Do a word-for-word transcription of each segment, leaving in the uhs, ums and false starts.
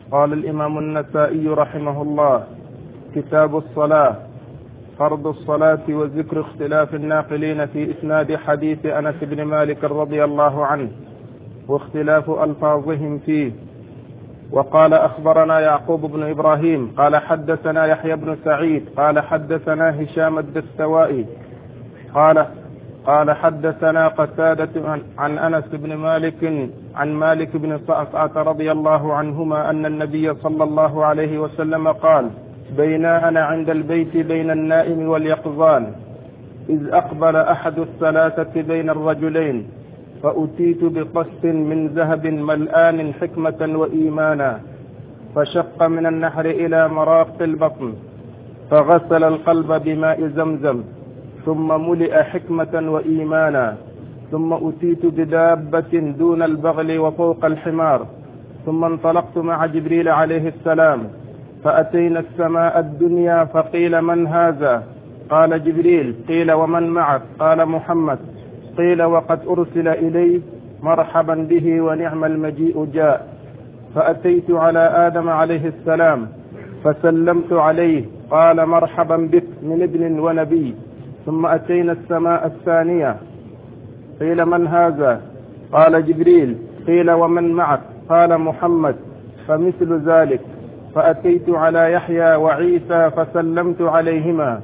قال الإمام النسائي رحمه الله: كتاب الصلاة. فرض الصلاة وذكر اختلاف الناقلين في إسناد حديث أنس بن مالك رضي الله عنه واختلاف ألفاظهم فيه. وقال: أخبرنا يعقوب بن إبراهيم قال حدثنا يحيى بن سعيد قال حدثنا هشام الدستوائي قال قال حدثنا قتادة عن أنس بن مالك عن مالك بن صعصعة رضي الله عنهما أن النبي صلى الله عليه وسلم قال: بينا أنا عند البيت بين النائم واليقظان إذ أقبل أحد الثلاثة بين الرجلين فأتيت بقسط من ذهب ملآن حكمة وإيمانا، فشق من النحر إلى مراق البطن، فغسل القلب بماء زمزم، ثم ملئ حكمة وإيمانا، ثم أتيت بدابة دون البغل وفوق الحمار، ثم انطلقت مع جبريل عليه السلام فأتينا السماء الدنيا فقيل: من هذا؟ قال: جبريل. قيل: ومن معك؟ قال: محمد. قيل: وقد أرسل إليه، مرحبا به ونعم المجيء جاء. فأتيت على آدم عليه السلام فسلمت عليه، قال: مرحبا بك من ابن ونبي. ثم أتينا السماء الثانية، قيل: من هذا؟ قال: جبريل. قيل: ومن معك؟ قال: محمد. فمثل ذلك. فأتيت على يحيى وعيسى فسلمت عليهما،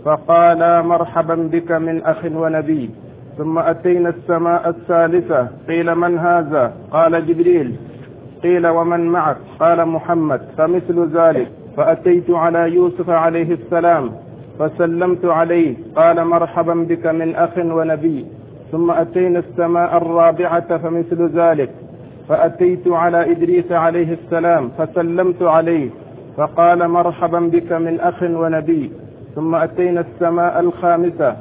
فقال: مرحبا بك من أخ ونبي. ثم أتينا السماء الثالثة، قيل: من هذا؟ قال: جبريل. قيل: ومن معك؟ قال: محمد. فمثل ذلك. فأتيت على يوسف عليه السلام فسلمت عليه، قال: مرحبا بك من أخ ونبي. ثم أتينا السماء الرابعة فمثل ذلك. فأتيت على إدريس عليه السلام فسلمت عليه، فقال: مرحبا بك من أخ ونبي. ثم أتينا السماء الخامسة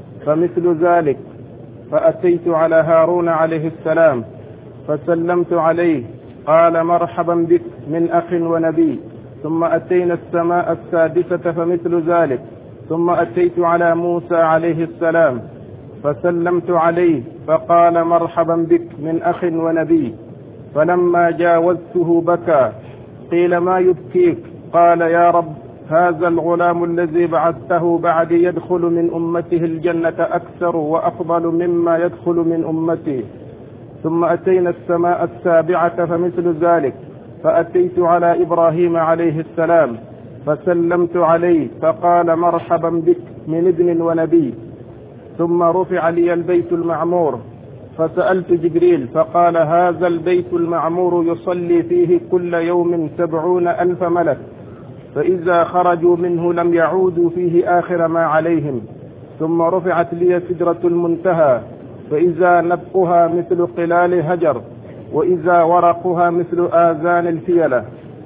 فمثل ذلك. فأتيت على هارون عليه السلام فسلمت عليه، قال: مرحبا بك من أخ ونبي. ثم أتينا السماء السادسة فمثل ذلك. ثم أتيت على موسى عليه السلام فسلمت عليه، فقال: مرحبا بك من أخ ونبي. فلما جاوزته بكى. قيل: ما يبكيك؟ قال: يا رب، هذا الغلام الذي بعثته بعد يدخل من أمته الجنة أكثر وأفضل مما يدخل من أمتي. ثم أتينا السماء السابعة فمثل ذلك. فأتيت على إبراهيم عليه السلام فسلمت عليه، فقال: مرحبا بك من ابن ونبي. ثم رفع لي البيت المعمور فسألت جبريل فقال: هذا البيت المعمور يصلي فيه كل يوم سبعون ألف ملك، فإذا خرجوا منه لم يعودوا فيه آخر ما عليهم. ثم رفعت لي سدرة المنتهى فإذا نبقها مثل قلال هجر، وإذا ورقها مثل آذان الفيلة،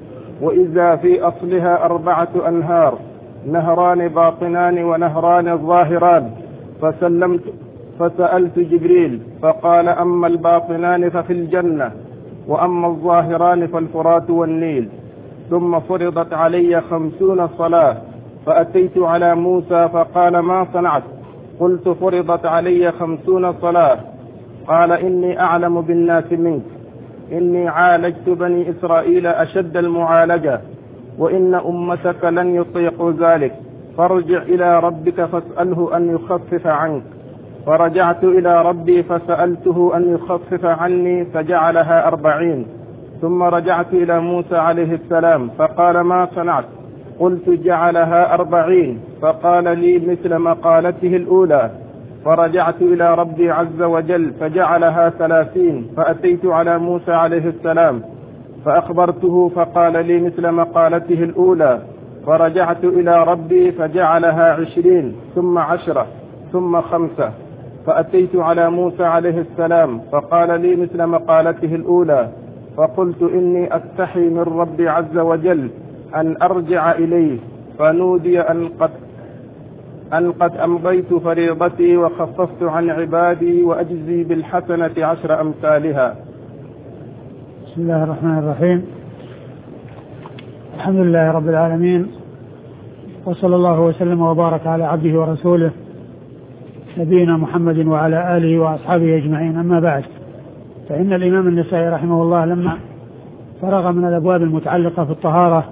وإذا في أصلها أربعة أنهار، نهران باطنان ونهران ظاهران. فسلمت فسألت جبريل فقال: أما الباطنان ففي الجنة، وأما الظاهران فالفرات والنيل. ثم فرضت علي خمسون صلاة. فأتيت على موسى فقال: ما صنعت؟ قلت: فرضت علي خمسون صلاة. قال: إني أعلم بالناس منك، إني عالجت بني إسرائيل أشد المعالجة، وإن أمتك لن يطيقوا ذلك، فارجع إلى ربك فاسأله أن يخفف عنك. فرجعت إلى ربي فسألته أن يخفف عني فجعلها أربعين. ثم رجعت إلى موسى عليه السلام فقال: ما صنعت؟ قلت: جعلها أربعين. فقال لي مثل مقالته الأولى. فرجعت إلى ربي عز وجل فجعلها ثلاثين. فأتيت على موسى عليه السلام فأخبرته فقال لي مثل مقالته الأولى. فرجعت إلى ربي فجعلها عشرين، ثم عشرة، ثم خمسة. فأتيت على موسى عليه السلام فقال لي مثل مقالته الأولى. فقلت: إني أستحي من ربي عز وجل أن أرجع إليه. فنودي أن قد أن قد أمضيت فريضتي وخففت عن عبادي وأجزي بالحسنة عشر أمثالها. بسم الله الرحمن الرحيم. الحمد لله رب العالمين، وصلى الله وسلم وبارك على عبده ورسوله نبينا محمد وعلى آله وأصحابه أجمعين. أما بعد، فإن الإمام النسائي رحمه الله لما فرغ من الأبواب المتعلقة في الطهارة،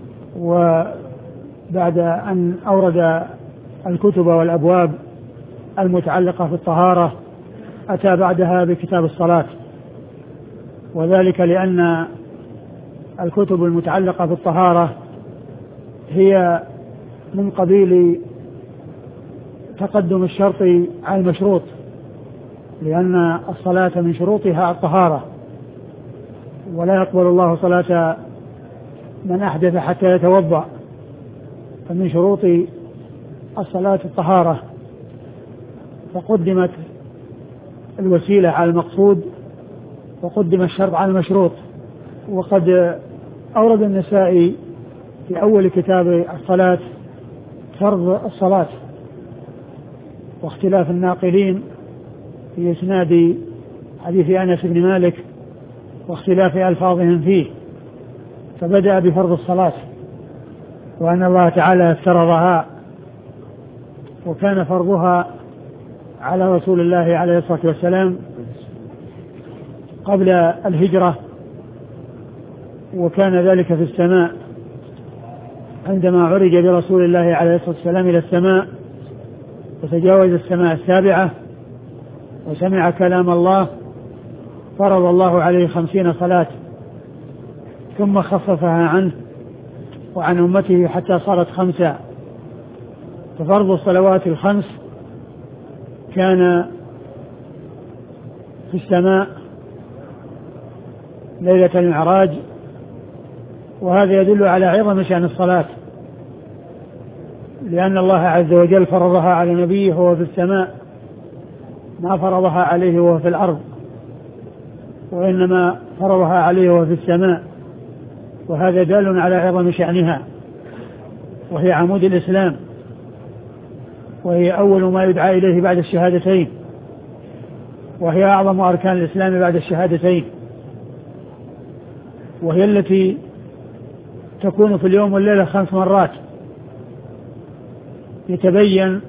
وبعد أن أورد الكتب والأبواب المتعلقة في الطهارة أتى بعدها بكتاب الصلاة، وذلك لأن الكتب المتعلقة في الطهارة هي من قبيل تقدم الشرط على المشروط، لأن الصلاة من شروطها الطهارة، ولا يقبل الله صلاة من أحدث حتى يتوضأ، فمن شروط الصلاة الطهارة، فقدمت الوسيلة على المقصود وقدم الشرط على المشروط. وقد أورد النسائي في أول كتاب الصلاة فرض الصلاة واختلاف الناقلين في إسناد حديث أنس بن مالك واختلاف ألفاظهم فيه، فبدأ بفرض الصلاة وأن الله تعالى افترضها، وكان فرضها على رسول الله عليه الصلاة والسلام قبل الهجرة، وكان ذلك في السماء عندما عرج برسول الله عليه الصلاة والسلام إلى السماء وتجاوز السماء السابعة وسمع كلام الله، فرض الله عليه خمسين صلاة ثم خففها عنه وعن أمته حتى صارت خمسة. ففرض الصلوات الخمس كان في السماء ليلة المعراج، وهذا يدل على عظم شأن الصلاة، لأن الله عز وجل فرضها على نبيه وهو في السماء، ما فرضها عليه وهو في الأرض، وإنما فرضها عليه وهو في السماء، وهذا دال على عظم شأنها، وهي عمود الإسلام، وهي أول ما يدعى إليه بعد الشهادتين، وهي أعظم أركان الإسلام بعد الشهادتين، وهي التي تكون في اليوم والليلة خمس مرات، يتبين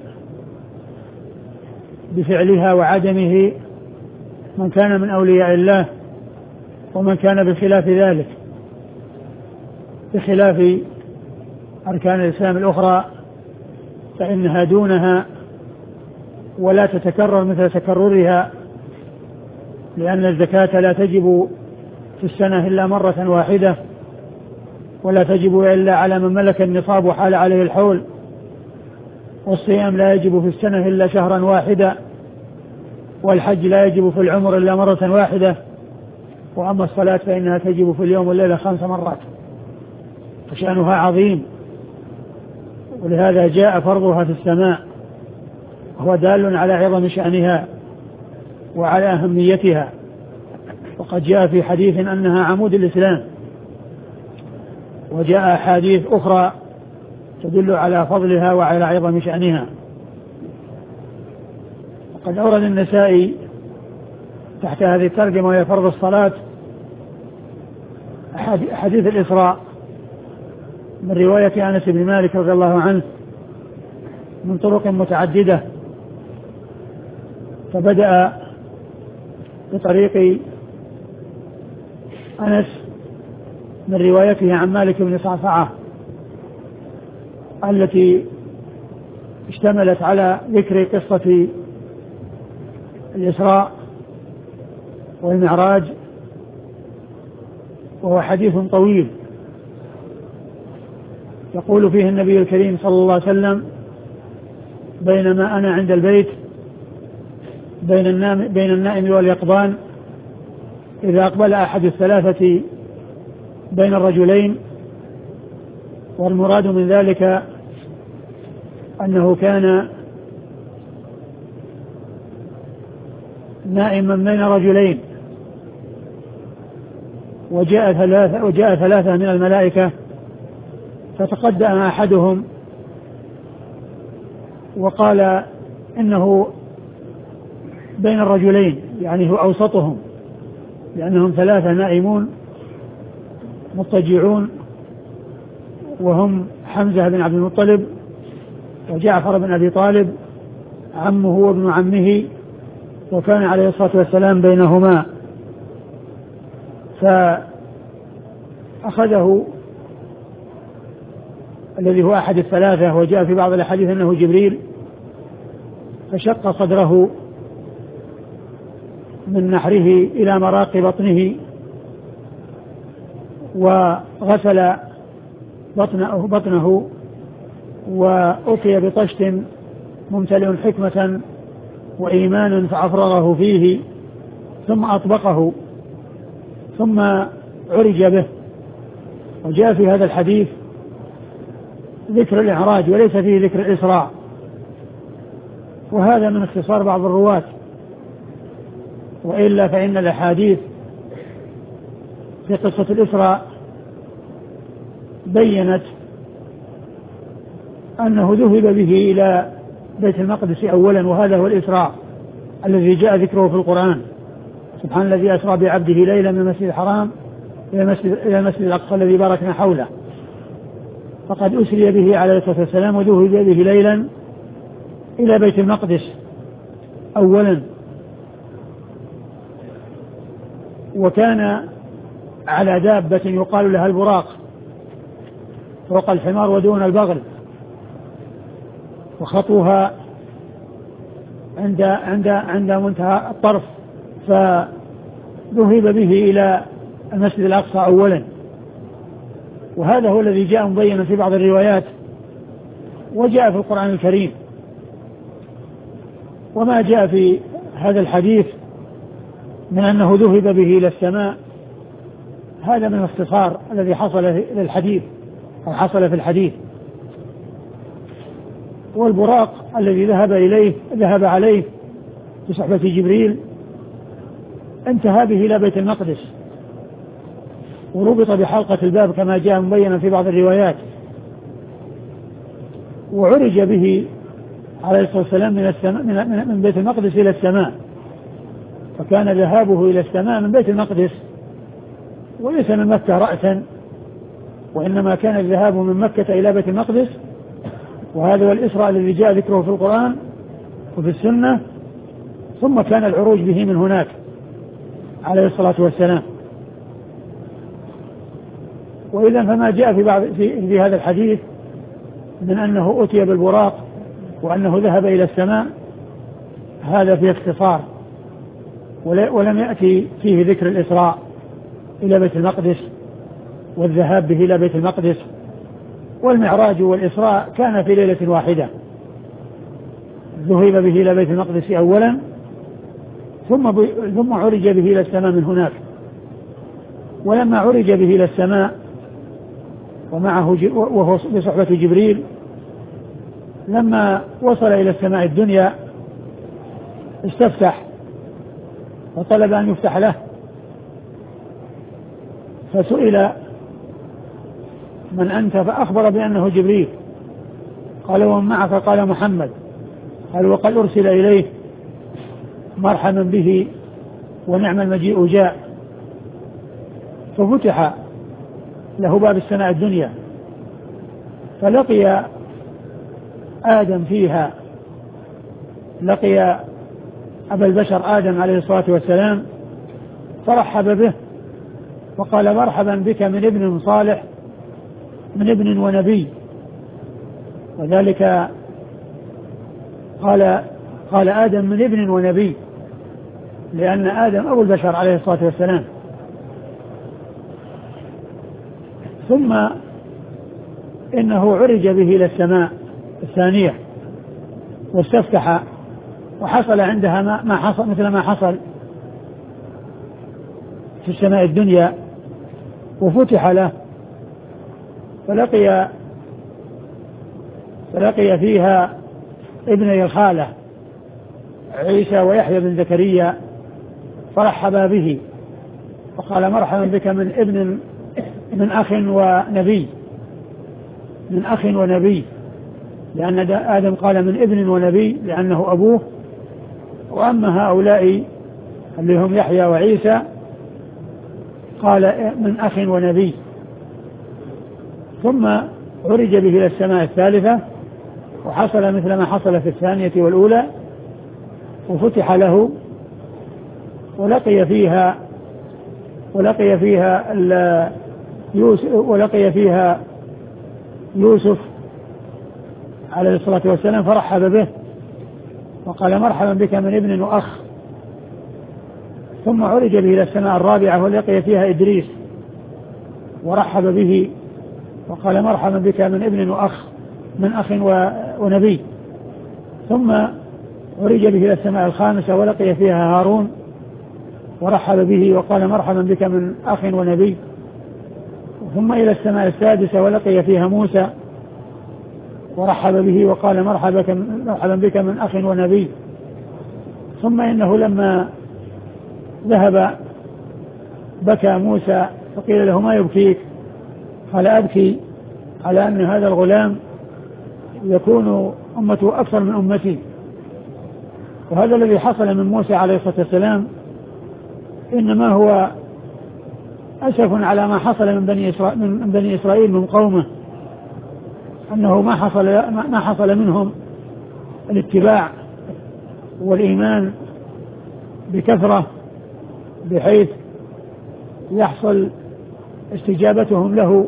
بفعلها وعدمه من كان من أولياء الله ومن كان بخلاف ذلك، بخلاف أركان الإسلام الأخرى فإنها دونها ولا تتكرر مثل تكررها، لأن الزكاة لا تجب في السنة إلا مرة واحدة، ولا تجب إلا على من ملك النصاب وحال عليه الحول، والصيام لا يجب في السنة إلا شهرا واحدا، والحج لا يجب في العمر إلا مرة واحدة، وأما الصلاة فإنها تجب في اليوم والليلة خمس مرات، فشأنها عظيم، ولهذا جاء فرضها في السماء، وهو دال على عظم شأنها وعلى أهميتها. وقد جاء في حديث أنها عمود الإسلام، وجاء أحاديث أخرى تدل على فضلها وعلى عظم شأنها. وقد أورد النسائي تحت هذه الترجمة وهي فرض الصلاة حديث الإسراء من رواية أنس بن مالك رضي الله عنه من طرق متعددة، فبدأ بطريق أنس من روايته عن مالك بن صعصعة التي اشتملت على ذكر قصة الإسراء والمعراج، وهو حديث طويل يقول فيه النبي الكريم صلى الله عليه وسلم: بينما أنا عند البيت بين النائم, بين النائم واليقظان إذا أقبل أحد الثلاثة بين الرجلين، والمراد من ذلك أنه كان نائما بين رجلين، وجاء ثلاثة, وجاء ثلاثة من الملائكة، فتقدم أحدهم وقال إنه بين الرجلين، يعني هو أوسطهم، لأنهم ثلاثة نائمون مضطجعون، وهم حمزة بن عبد المطلب وجعفر بن أبي طالب عمه وابن عمه، وكان عليه الصلاة والسلام بينهما. أخذه الذي هو أحد الثلاثة، وجاء في بعض الأحاديث أنه جبريل، فشق صدره من نحره إلى مراق بطنه، وغسل بطنه, بطنه وأتي بطشت ممتلئ حكمة وإيمانا فأفرغه فيه، ثم أطبقه، ثم عرج به. وجاء في هذا الحديث ذكر الإعراج وليس فيه ذكر الإسراء، وهذا من اختصار بعض الرواة، وإلا فإن الأحاديث في قصة الإسراء بيّنت أنه ذهب به إلى بيت المقدس أولا، وهذا هو الإسراء الذي جاء ذكره في القرآن: سبحان الذي أسرى بعبده ليلا من المسجد الحرام إلى المسجد الأقصى الذي باركنا حوله. فقد أسري به عليه الصلاة والسلام وذهب به ليلا إلى بيت المقدس أولا، وكان على دابة يقال لها البراق فوق الحمار ودون البغل، وخطوها عند عند عند منتهى الطرف، فذهب به إلى المسجد الأقصى أولا. وهذا هو الذي جاء مبينا في بعض الروايات وجاء في القرآن الكريم. وما جاء في هذا الحديث من أنه ذهب به إلى السماء هذا من الاختصار الذي حصل للحديث أو حصل في الحديث. والبراق الذي ذهب إليه ذهب عليه بصحبة جبريل انتهى به إلى بيت المقدس، وربط بحلقة الباب كما جاء مبينا في بعض الروايات، وعرج به عليه الصلاة والسلام من, السماء من بيت المقدس إلى السماء، فكان ذهابه إلى السماء من بيت المقدس وليس من مكة رأسا، وإنما كان الذهاب من مكة إلى بيت المقدس، وهذا هو الإسراء الذي جاء ذكره في القرآن وفي السنة، ثم كان العروج به من هناك عليه الصلاة والسلام. وإذا فما جاء في, بعض في, في هذا الحديث من أنه أتي بالبراق وأنه ذهب إلى السماء هذا في اختصار، ولم يأتي فيه ذكر الإسراء إلى بيت المقدس والذهاب به إلى بيت المقدس. والمعراج والإسراء كان في ليلة واحدة، ذهب به إلى بيت المقدس أولا ثم, ثم عرج به إلى السماء من هناك. ولما عرج به إلى السماء ومعه وهو بصحبة جبريل، لما وصل إلى السماء الدنيا استفتح وطلب أن يفتح له، فسئل من أنت؟ فأخبر بأنه جبريل. قال ومن معك؟ قال محمد. قال وقد أرسل إليه، مرحبا به ونعم المجيء جاء. ففتح له باب السماء الدنيا، فلقي آدم فيها، لقي أبا البشر آدم عليه الصلاة والسلام، فرحب به وقال مرحبا بك من ابن صالح، من ابن ونبي. وذلك قال قال آدم من ابن ونبي، لأن آدم أبو البشر عليه الصلاة والسلام. ثم إنه عرج به إلى السماء الثانية واستفتح، وحصل عندها ما حصل مثل ما حصل في السماء الدنيا، وفتح له فلقي فلقي فيها ابني الخالة عيسى ويحيى بن زكريا، فرحبا به وقال مرحبا بك من ابن من أخ ونبي، من أخ ونبي، لأن آدم قال من ابن ونبي لأنه أبوه، وأما هؤلاء اللي هم يحيى وعيسى قال من أخ ونبي. ثم عرج به إلى السماء الثالثة، وحصل مثل ما حصل في الثانية والأولى، وفتح له ولقي فيها ولقي فيها يوسف ولقي فيها يوسف عليه الصلاة والسلام فرحب به وقال مرحبا بك من ابن وأخ. ثم عرج به إلى السماء الرابعة ولقي فيها إدريس ورحب به وقال مرحبا بك من ابن وأخ من أخ ونبي. ثم عرج به إلى السماء الخامسة ولقي فيها هارون ورحب به وقال مرحبا بك من أخ ونبي. ثم إلى السماء السادسة ولقي فيها موسى ورحب به وقال مرحبا بك من أخ ونبي. ثم إنه لما ذهب بكى موسى فقيل له ما يبكيك؟ قال أبكي على أن هذا الغلام يكون أمته أكثر من أمتي. وهذا الذي حصل من موسى عليه الصلاة والسلام إنما هو أسف على ما حصل من بني إسرائيل من بني إسرائيل من قومه، أنه ما حصل ما حصل منهم الاتباع والإيمان بكثرة بحيث يحصل استجابتهم له،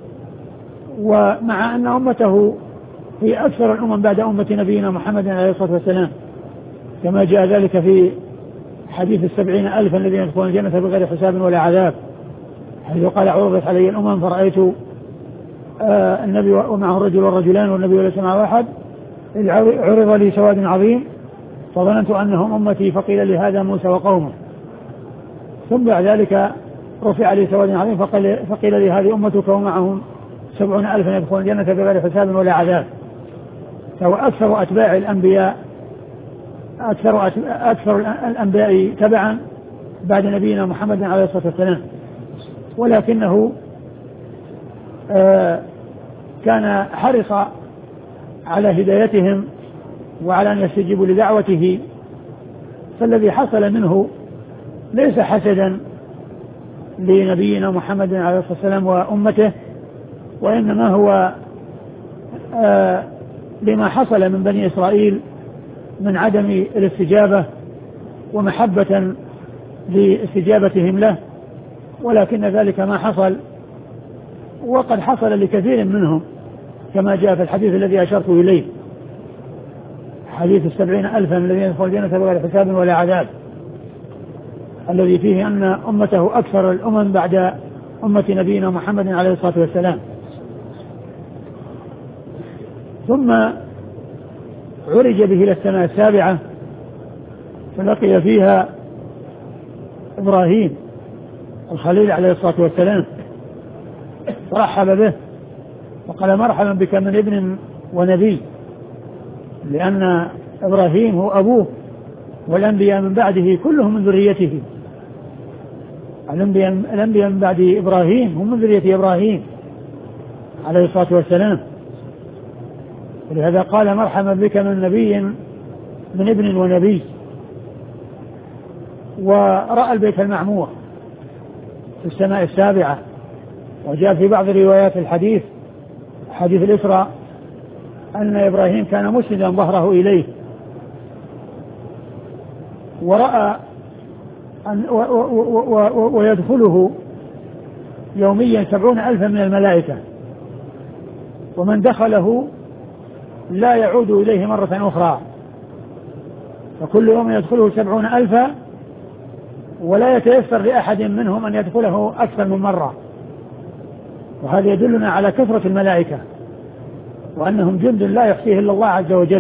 ومع أن أمته هي أكثر الأمم بعد أمة نبينا محمد عليه الصلاة والسلام، كما جاء ذلك في حديث السبعين ألفا الذين يدخلون الجنة بغير حساب ولا عذاب، حيث قال عرضت علي الأمم فرأيت آه النبي ومعه الرجل والرجلان والنبي وليس معه أحد، إذ عرض لي سواد عظيم فظننت أنهم أمتي فقيل لي هذا موسى وقومه. ثم بعد ذلك رفع لي سواد عظيم فقيل, فقيل لي هذه أمتك ومعهم سبعون ألفا يدخلون الجنة بغير حساب ولا عذاب. فهو أكثر أتباع الأنبياء أكثر, أكثر الأنبياء تبعا بعد نبينا محمد عليه الصلاة والسلام، ولكنه آه كان حرص على هدايتهم وعلى أن يستجيبوا لدعوته. فالذي حصل منه ليس حسدا لنبينا محمد عليه الصلاة والسلام وأمته، وإنما هو آه لما حصل من بني إسرائيل من عدم الاستجابة ومحبة لاستجابتهم له، ولكن ذلك ما حصل، وقد حصل لكثير منهم كما جاء في الحديث الذي أشرت إليه، حديث السبعين ألفا الذين يدخلون الجنة بغير حساب ولا عذاب، الذي فيه أن أمته أكثر الأمم بعد أمة نبينا محمد عليه الصلاة والسلام. ثم عرج به إلى السماء السابعة فلقي فيها إبراهيم الخليل عليه الصلاة والسلام فرحب به وقال مرحبا بك من ابن ونبي، لأن إبراهيم هو أبوه والأنبياء من بعده كلهم من ذريته. الأنبياء, الأنبياء من بعد إبراهيم هم من ذرية إبراهيم عليه الصلاة والسلام، ولهذا قال مرحبا بك من نبي من ابن ونبي. ورأى البيت المعمور في السماء السابعة، وجاء في بعض روايات الحديث حديث الإسراء أن إبراهيم كان مسندا ظهره إليه، ورأى أن و و و و ويدخله يوميا سبعون ألفا من الملائكة، ومن دخله لا يعود إليه مرة أخرى، فكل يوم يدخله سبعون ألفا ولا يتيسر لأحد منهم أن يدخله أكثر من مرة. وهذا يدلنا على كثرة الملائكة وأنهم جند لا يحصيه إلا الله عز وجل،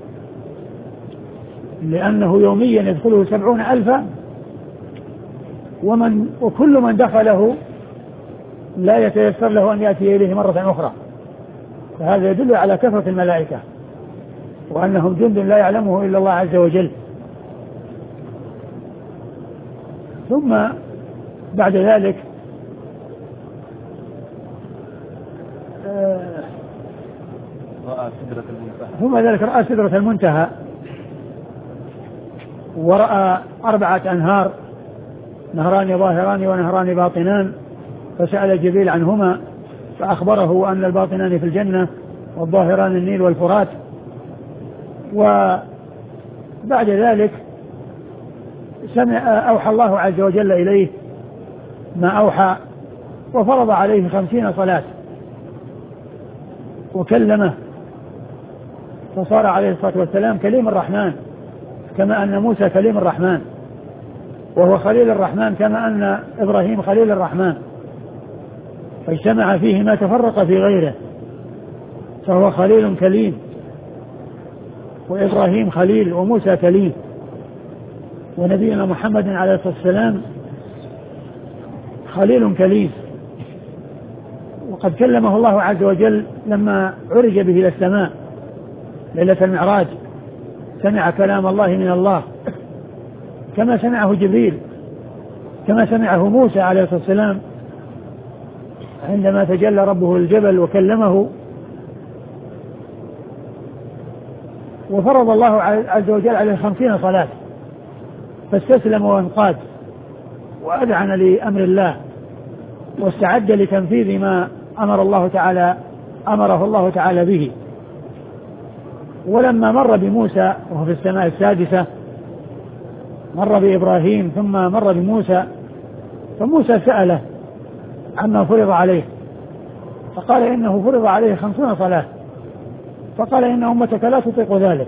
لأنه يوميا يدخله سبعون ألفا ومن وكل من دخله لا يتيسر له أن يأتي إليه مرة أخرى. فهذا يدل على كثرة الملائكة وأنهم جند لا يعلمه إلا الله عز وجل. ثم بعد ذلك رأى سدرة المنتهى ثم ذلك رأى سدرة المنتهى ورأى أربعة أنهار، نهران ظاهران ونهران باطنان، فسأل جبريل عنهما فأخبره أن الباطنان في الجنة والظاهران النيل والفرات. وبعد ذلك سمع أوحى الله عز وجل إليه ما أوحى وفرض عليه خمسين صلاة وكلمه، فصار عليه الصلاة والسلام كليم الرحمن كما أن موسى كليم الرحمن، وهو خليل الرحمن كما أن إبراهيم خليل الرحمن، فاجتمع فيه ما تفرق في غيره، فهو خليل كليم، وإبراهيم خليل وموسى كليم، ونبينا محمد عليه الصلاة والسلام خليل كليم. وقد كلمه الله عز وجل لما عرج به إلى السماء ليلة المعراج، سمع كلام الله من الله كما سمعه جبريل، كما سمعه موسى عليه الصلاة والسلام عندما تجلى ربه الجبل وكلمه. وفرض الله عز وجل عليه خمسين صلاة، فاستسلم وانقاد وأذعن لأمر الله واستعد لتنفيذ ما أمر الله تعالى أمره الله تعالى به. ولما مر بموسى وهو في السماء السادسة، مر بإبراهيم ثم مر بموسى، فموسى سأله عما فرض عليه، فقال إنه فرض عليه خمسون صلاة، فقال إن أمتك لا تطيق ذلك،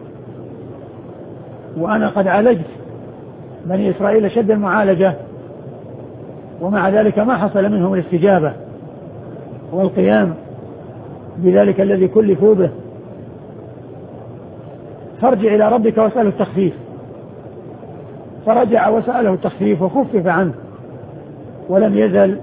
وأنا قد عالجت بني إسرائيل شد المعالجة، ومع ذلك ما حصل منهم الاستجابة والقيام بذلك الذي كلفوا به، فارجع إلى ربك واسأله التخفيف. فرجع وسأله التخفيف وخفف عنه، ولم يزل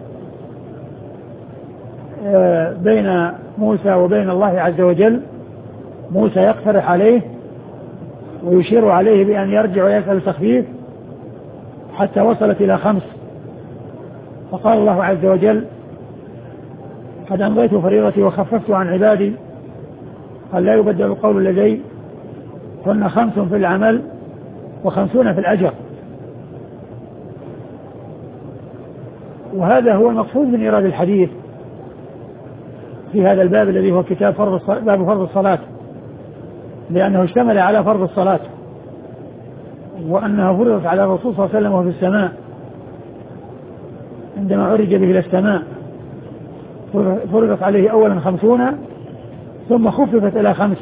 بين موسى وبين الله عز وجل موسى يقترح عليه ويشير عليه بأن يرجع ويسأل التخفيف حتى وصلت إلى خمس، فقال الله عز وجل قد أمضيت فريضتي وخففت عن عبادي، قال لا يبدل القول لدي، كنا خمس في العمل وخمسون في الأجر. وهذا هو المقصود من إيراد الحديث في هذا الباب الذي هو كتاب فرض الصلاة، باب فرض الصلاة، لأنه اشتمل على فرض الصلاة، وأنها فرضت على الرسول صلى الله عليه وسلم وهو في السماء عندما عرج به إلى السماء، فرضت عليه أولا خمسون ثم خففت إلى خمس،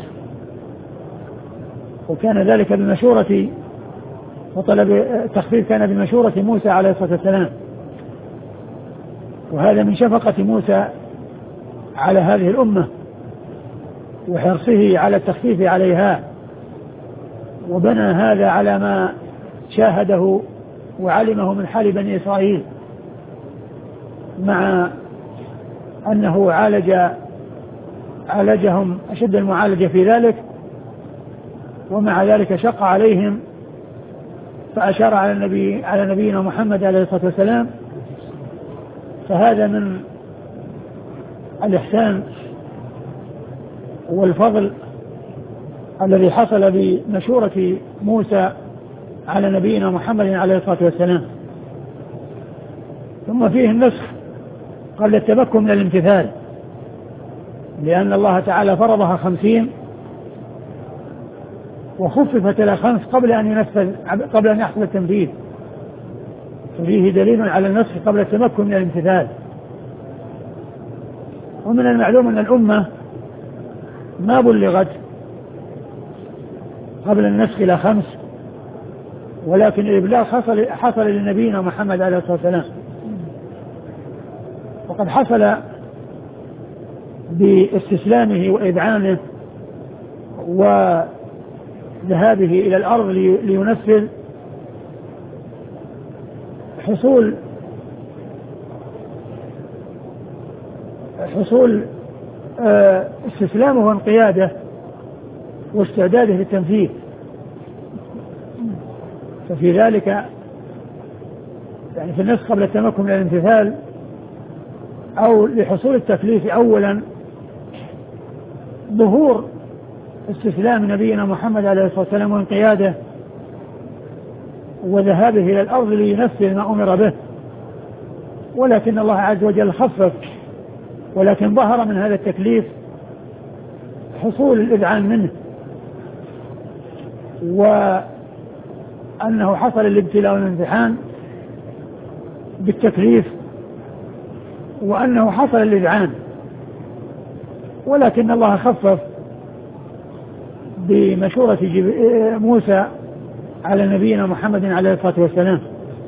وكان ذلك بمشورة، وطلب التخفيف كان بمشورة موسى عليه الصلاة والسلام، وهذا من شفقة موسى على هذه الأمة وحرصه على التخفيف عليها، وبنى هذا على ما شاهده وعلمه من حال بني إسرائيل، مع أنه عالج عالجهم أشد المعالجة في ذلك، ومع ذلك شق عليهم، فأشار على النبي على نبينا محمد عليه الصلاة والسلام. فهذا من الإحسان والفضل الذي حصل بمشورة موسى على نبينا محمد عليه الصلاة والسلام. ثم فيه النسخ قبل التمكن من الامتثال، لأن الله تعالى فرضها خمسين وخففت إلى خمس قبل أن ينفذ قبل أن يحصل التنفيذ، فيه دليل على النسخ قبل التمكن من الامتثال. ومن المعلوم أن الأمة ما بلغت قبل النسخ إلى خمس، ولكن الإبلاغ حصل, حصل لنبينا محمد عليه الصلاة والسلام، وقد حصل باستسلامه وإذعانه وذهابه إلى الأرض لينفذ حصول حصول استسلامه وانقياده واستعداده للتنفيذ. ففي ذلك يعني في النسخ قبل التمكن من الامتثال أو لحصول التكليف أولا ظهور استسلام نبينا محمد عليه الصلاة والسلام وانقياده وذهابه إلى الأرض لينفذ ما أمر به، ولكن الله عز وجل خفف، ولكن ظهر من هذا التكليف حصول الإذعان منه، وأنه حصل الابتلاء والامتحان بالتكليف وأنه حصل الإذعان، ولكن الله خفف بمشورة موسى على نبينا محمد عليه الصلاة والسلام،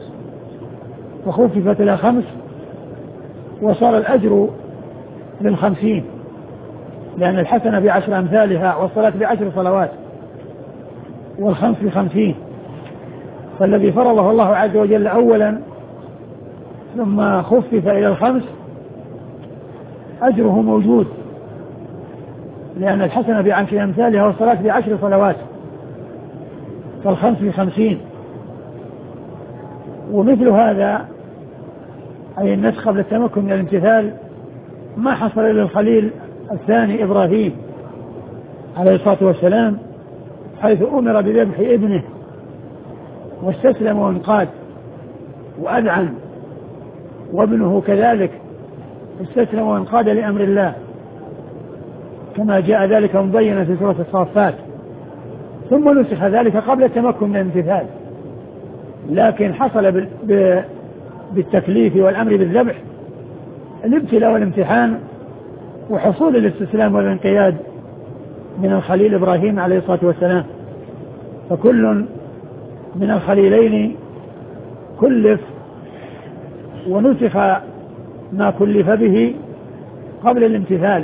فخففت إلى خمس، وصار الأجر للخمسين، لأن الحسنة بعشر أمثالها والصلاة بعشر صلوات، والخمس بخمسين. فالذي فرضه الله عز وجل أولا ثم خفف إلى الخمس أجره موجود، لأن الحسنة بعشر أمثالها والصلاة بعشر صلوات، فالخمس بخمسين. ومثل هذا أي النسخ قبل التمكن من الامتثال ما حصل للخليل الثاني إبراهيم عليه الصلاة والسلام، حيث أمر بذبح ابنه واستسلم وانقاد وأذعن، وابنه كذلك استسلم وانقاد لأمر الله، كما جاء ذلك مبينا في سورة الصافات. ثم نسخ ذلك قبل التمكن من الامتثال، لكن حصل بالتكليف والأمر بالذبح الابتلاء والامتحان وحصول الاستسلام والانقياد من الخليل إبراهيم عليه الصلاة والسلام. فكل من الخليلين كلف ونسخ ما كلف به قبل الامتثال،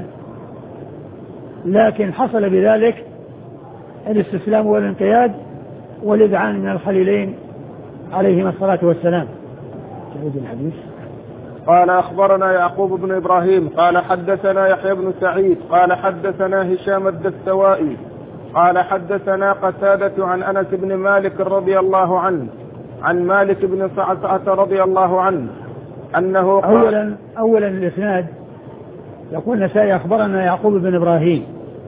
لكن حصل بذلك الاستسلام والانقياد والإذعان من الخليلين عليهما الصلاة والسلام. الحديث. قال أخبرنا يعقوب بن إبراهيم قال حدثنا يحيى بن سعيد قال حدثنا هشام الدستوائي قال حدثنا قتادة عن أنس بن مالك رضي الله عنه عن مالك بن صعصعة رضي الله عنه أنه قال أولا أولا الإسناد يقول النسائي أخبرنا يعقوب بن إبراهيم.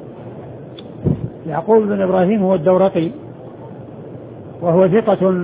يعقوب بن إبراهيم هو الدورقي، وهو ثقة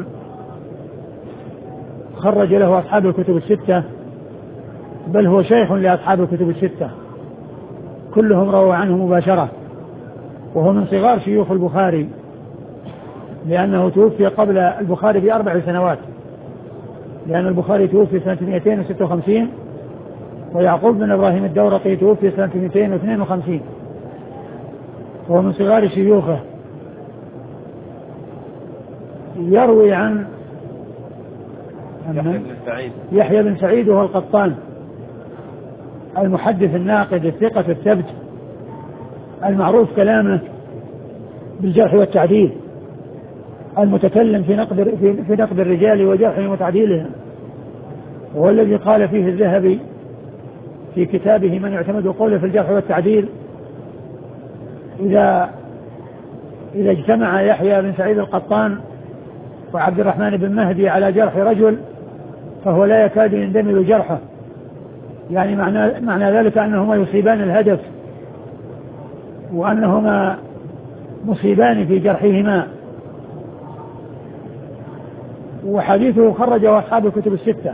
خرج له أصحاب الكتب الستة، بل هو شيخ لأصحاب الكتب الستة، كلهم رووا عنه مباشرة، وهو من صغار شيوخ البخاري، لأنه توفي قبل البخاري بأربع سنوات، لأن البخاري توفي سنة مئتين وستة وخمسين، ويعقوب بن إبراهيم الدورقي توفي سنة مئتين واثنين وخمسين، وهو من صغار شيوخه. يروي عن يحيى بن سعيد يحيى بن سعيد وهو القطان المحدث الناقد الثقة الثبت المعروف كلامه بالجرح والتعديل، المتكلم في نقد في نقد الرجال وجرحهم وتعديلهم، وهو الذي قال فيه الذهبي في كتابه من يعتمد قوله في الجرح والتعديل: إذا إذا اجتمع يحيى بن سعيد القطان وعبد الرحمن بن مهدي على جرح رجل فهو لا يكاد يندمج جرحه، يعني معنى, معنى ذلك أنهما يصيبان الهدف، وأنهما مصيبان في جرحهما. وحديثه خرجه أصحاب الكتب الستة.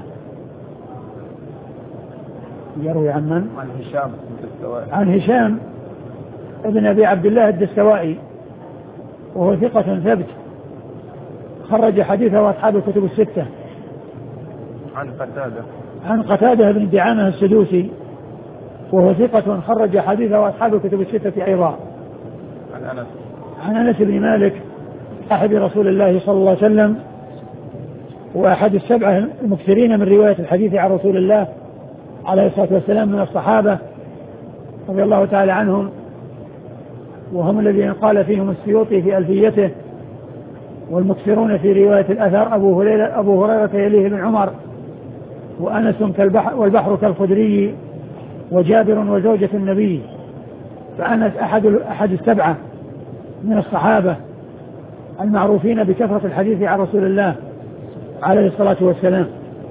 يروي عن من؟ عن هشام الدستوائي عن هشام ابن أبي عبد الله الدستوائي، وهو ثقة ثبت خرج حديثه أصحاب الكتب الستة. عن قتادة عن قتادة بن دعامة السدوسي، وهو ثقة خرج حديثه أصحاب الكتب الستة أيضا. عن أنس عن أنس بن مالك صاحب رسول الله صلى الله عليه وسلم، وأحد السبعة المكثرين من رواية الحديث عن رسول الله عليه الصلاة والسلام من الصحابة رضي الله تعالى عنهم، وهم الذين قال فيهم السيوطي في ألفيته: والمكثرون في رواية الأثر أبو هريرة, أبو هريرة يليه بن عمر، وأنس كالبحر والبحر كالخدري، وجابر وزوجة النبي. فأنس أحد, أحد السبعة من الصحابة المعروفين بكثرة الحديث عن رسول الله عليه الصلاة والسلام.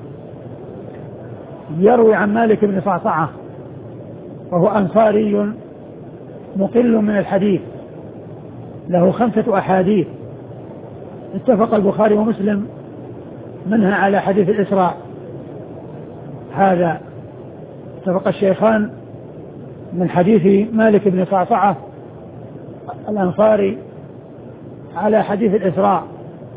يروي عن مالك بن صعصعة، وهو أنصاري مقل من الحديث، له خمسة أحاديث اتفق البخاري ومسلم منها على حديث الإسراء، هذا اتفق الشيخان من حديث مالك بن صعصعة الأنصاري على حديث الإسراء،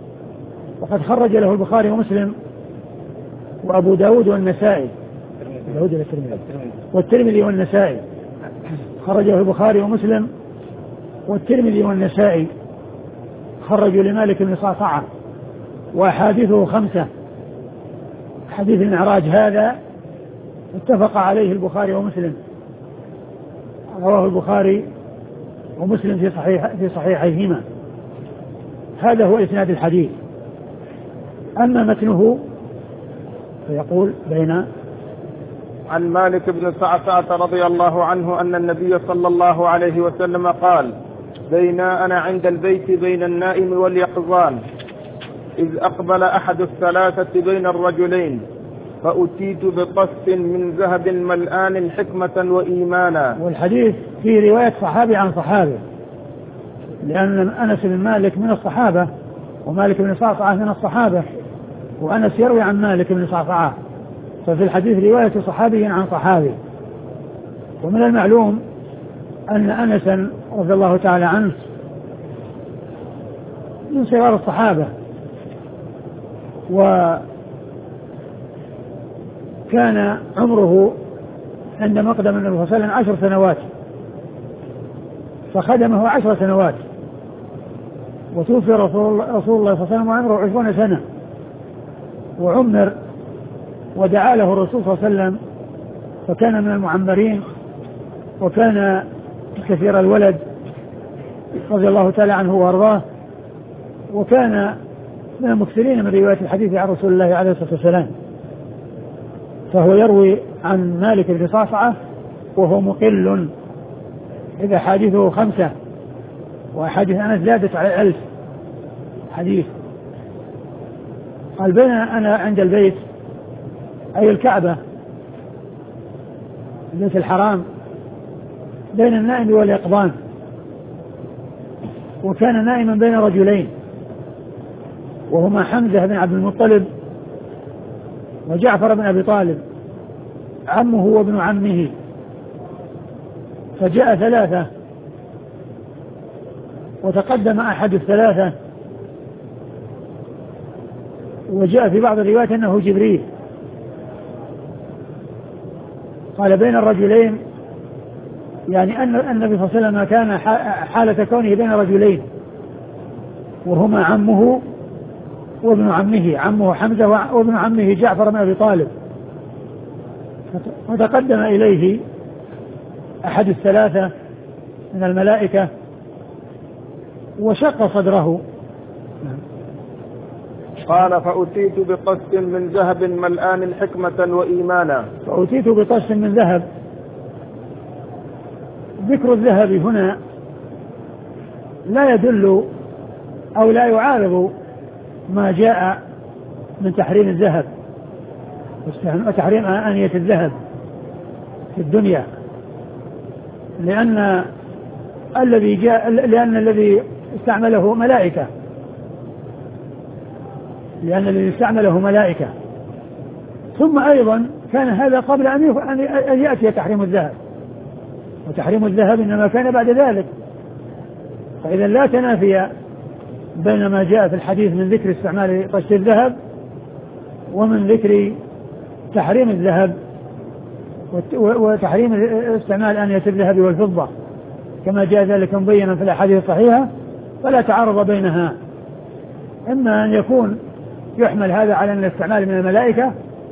وقد خرج له البخاري ومسلم وأبو داود والنسائي داود الترمذي والترمذي والنسائي خرجه البخاري ومسلم، والترمذي والنسائي خرجوا لمالك بن صعصعة، وأحاديثه خمسة. حديث المعراج هذا اتفق عليه البخاري ومسلم، رواه البخاري ومسلم في صحيح في صحيحيهما. هذا هو إسناد الحديث. أما متنه فيقول بين عن مالك بن صعصعة رضي الله عنه أن النبي صلى الله عليه وسلم قال: بينا أنا عند البيت بين النائم واليقظان إذ أقبل أحد الثلاثة بين الرجلين فأتيت بقص من ذهب ملآن حكمة وإيمانا. والحديث في رواية صحابي عن صحابي، لأن أنس بن مالك من الصحابة ومالك بن صعصعة من الصحابة، وأنس يروي عن مالك بن صعصعة، ففي الحديث رواية صحابي عن صحابي. ومن المعلوم أن أنسا رضي الله تعالى عنه من صغار الصحابة، وكان عمره عند مقدم النبي صلى الله عليه وسلم عشر سنوات، فخدمه عشر سنوات، وتوفي رسول الله صلى الله عليه وسلم وعمره عشرون سنة، وعمر ودعا له الرسول صلى الله عليه وسلم، فكان من المعمرين، وكان كثير الولد رضي الله تعالى عنه وارضاه، وكان من المكثرين من رواية الحديث عن رسول الله عليه الصلاة والسلام. فهو يروي عن مالك بن صعصعة وهو مقل، إذا حديثه خمسة، وحديث أنس زادت على ألف حديث. قال: بين أنا عند البيت، أي الكعبة البيت الحرام، بين النائم واليقظان، وكان نائما بين رجلين وهما حمزة بن عبد المطلب وجعفر بن أبي طالب عمه وابن عمه. فجاء ثلاثة وتقدم أحد الثلاثة، وجاء في بعض الروايات أنه جبريل. قال: بين الرجلين، يعني أن النبي صلى الله عليه وسلم كان حالة كونه بين رجلين وهما عمه وابن عمه، عمه حمزة وابن عمه جعفر بن أبي طالب. فتقدم إليه أحد الثلاثة من الملائكة وشق صدره. قال: فأتيت بقص من ذهب ملآن حكمة وإيمانا. فأتيت بقص من ذهب. ذكر الذهب هنا لا يدل أو لا يعارض ما جاء من تحريم الذهب وتحريم آنية الذهب في الدنيا، لأن الذي جاء لأن الذي استعمله ملائكة لأن الذي استعمله ملائكة ثم أيضا كان هذا قبل أن يأتي تحريم الذهب، وتحريم الذهب إنما كان بعد ذلك. فإذا لا تنافي بين ما جاء في الحديث من ذكر استعمال قش الذهب ومن ذكر تحريم الذهب وتحريم استعمال آنية الذهب والفضة كما جاء ذلك مبينا في الأحاديث الصحيحة، فلا تعارض بينها. إما أن يكون يحمل هذا على أن الاستعمال من الملائكة،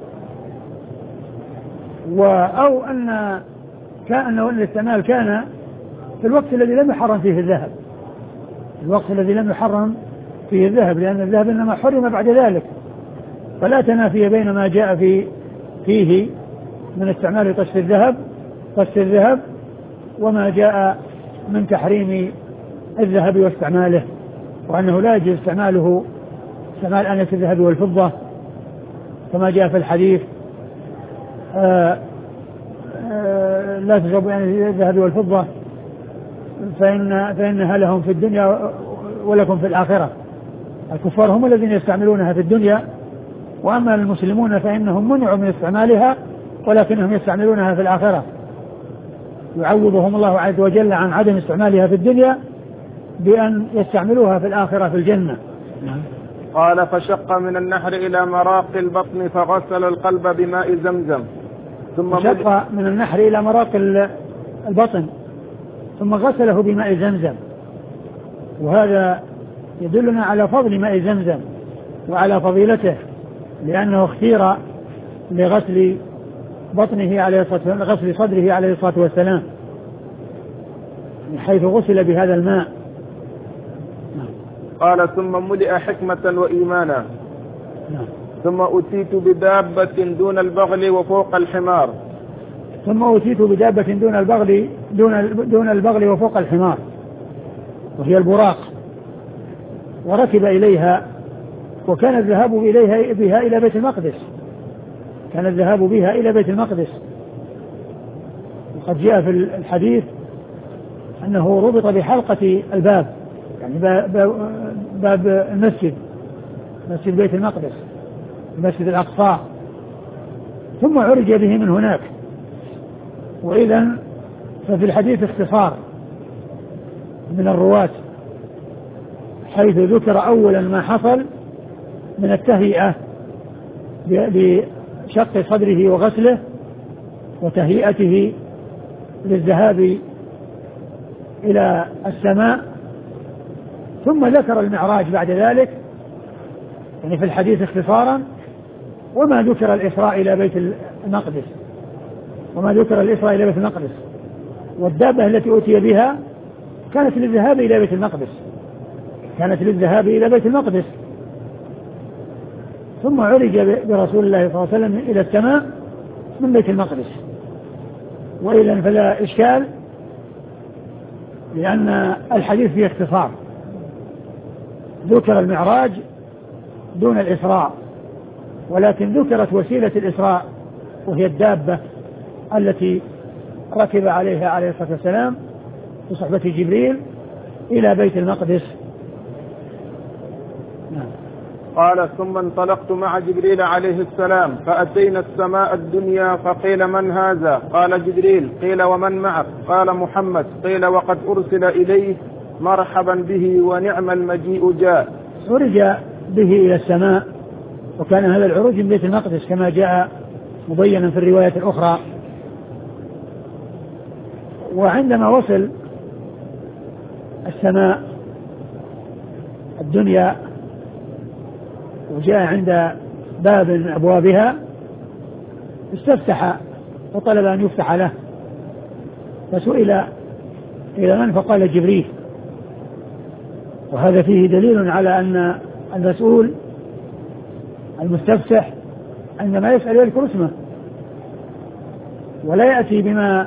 أو أن كان الاستعمال كان في الوقت الذي لم يحرم فيه الذهب الوقت الذي لم يحرم فيه الذهب لأن الذهب إنما حرم بعد ذلك. فلا تنافي بين ما جاء في فيه من استعمال قش الذهب قش الذهب وما جاء من تحريم الذهب واستعماله، وأنه لا يجوز استعماله استعمال آنية الذهب والفضة كما جاء في الحديث: آآ آآ لا تشرب آنية الذهب والفضة فإن فإنها لهم في الدنيا ولكم في الآخرة. الكفار هم الذين يستعملونها في الدنيا، وأما المسلمون فإنهم منعوا من استعمالها ولكنهم يستعملونها في الآخرة، يعوضهم الله عز وجل عن عدم استعمالها في الدنيا بأن يستعملوها في الآخرة في الجنة. قال: فشق من النحر إلى مراق البطن فغسل القلب بماء زمزم. ثم شق من النحر إلى مراق البطن ثم غسله بماء زمزم. وهذا يدلنا على فضل ماء زمزم وعلى فضيلته، لأنه اختير لغسل بطنه عليه الصلاة والسلام، غسل صدره عليه الصلاة والسلام، من حيث غسل بهذا الماء. قال ثم ملئ حكمة وإيمانا. نعم. ثم أتيت بدابة دون البغل وفوق الحمار. ثم أتيت بدابة دون البغل دون دون البغل وفوق الحمار، وهي البراق، وركب إليها، وكان الذهاب إليها بها إلى بيت المقدس، كان الذهاب بها إلى بيت المقدس. وقد جاء في الحديث أنه ربط بحلقة الباب، يعني باب, باب المسجد، مسجد بيت المقدس، المسجد الأقصى، ثم عرج به من هناك. وإذا ففي الحديث اختصار من الرواة، حيث ذكر أولا ما حصل من التهيئة بشق صدره وغسله وتهيئته للذهاب إلى السماء، ثم ذكر المعراج بعد ذلك، يعني في الحديث اختصارا، وما ذكر الإسراء إلى بيت المقدس، وما ذكر الإسراء إلى بيت المقدس. والدابة التي أتي بها كانت للذهاب إلى بيت المقدس، كانت للذهاب إلى بيت المقدس. ثم عرج برسول الله صلى الله عليه وسلم إلى السماء من بيت المقدس. وإذا فلا إشكال، لأن الحديث فيه اختصار، ذكر المعراج دون الإسراء، ولكن ذكرت وسيلة الإسراء وهي الدابة التي ركب عليها عليه الصلاة والسلام في صحبة جبريل إلى بيت المقدس. نعم. قال ثم انطلقت مع جبريل عليه السلام فأتينا السماء الدنيا فقيل من هذا؟ قال جبريل. قيل ومن معك؟ قال محمد. قيل وقد أرسل إليه مرحبا به ونعم المجيء جاء. عرج به إلى السماء، وكان هذا العروج من بيت المقدس كما جاء مبينا في الرواية الأخرى. وعندما وصل السماء الدنيا وجاء عند باب من أبوابها استفتح وطلب أن يفتح له، فسئل إلى من؟ فقال جبريل. وهذا فيه دليل على أن المسؤول المستفتح عندما يسأل يذكر اسمه ولا يأتي بما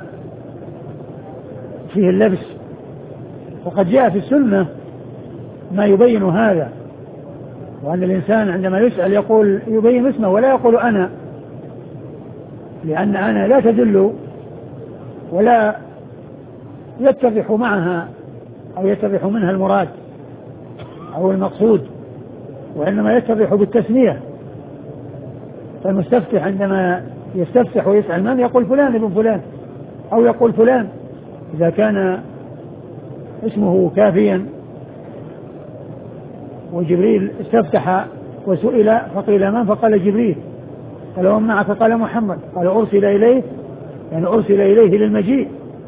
فيه اللبس. وقد جاء في السنة ما يبين هذا، وأن الإنسان عندما يسأل يقول يبين اسمه ولا يقول أنا، لأن أنا لا تدل ولا يتضح معها أو يتضح منها المراد أو المقصود، وإنما يتضح بالتسمية. فالمستفتح عندما يستفتح ويسأل من يقول فلان ابن فلان، أو يقول فلان إذا كان اسمه كافيا. وجبريل استفتح وسئل فقيل من؟ فقال جبريل. قال ومن معك؟ قال محمد. قال أرسل إليه، يعني أرسل إليه للمجيء.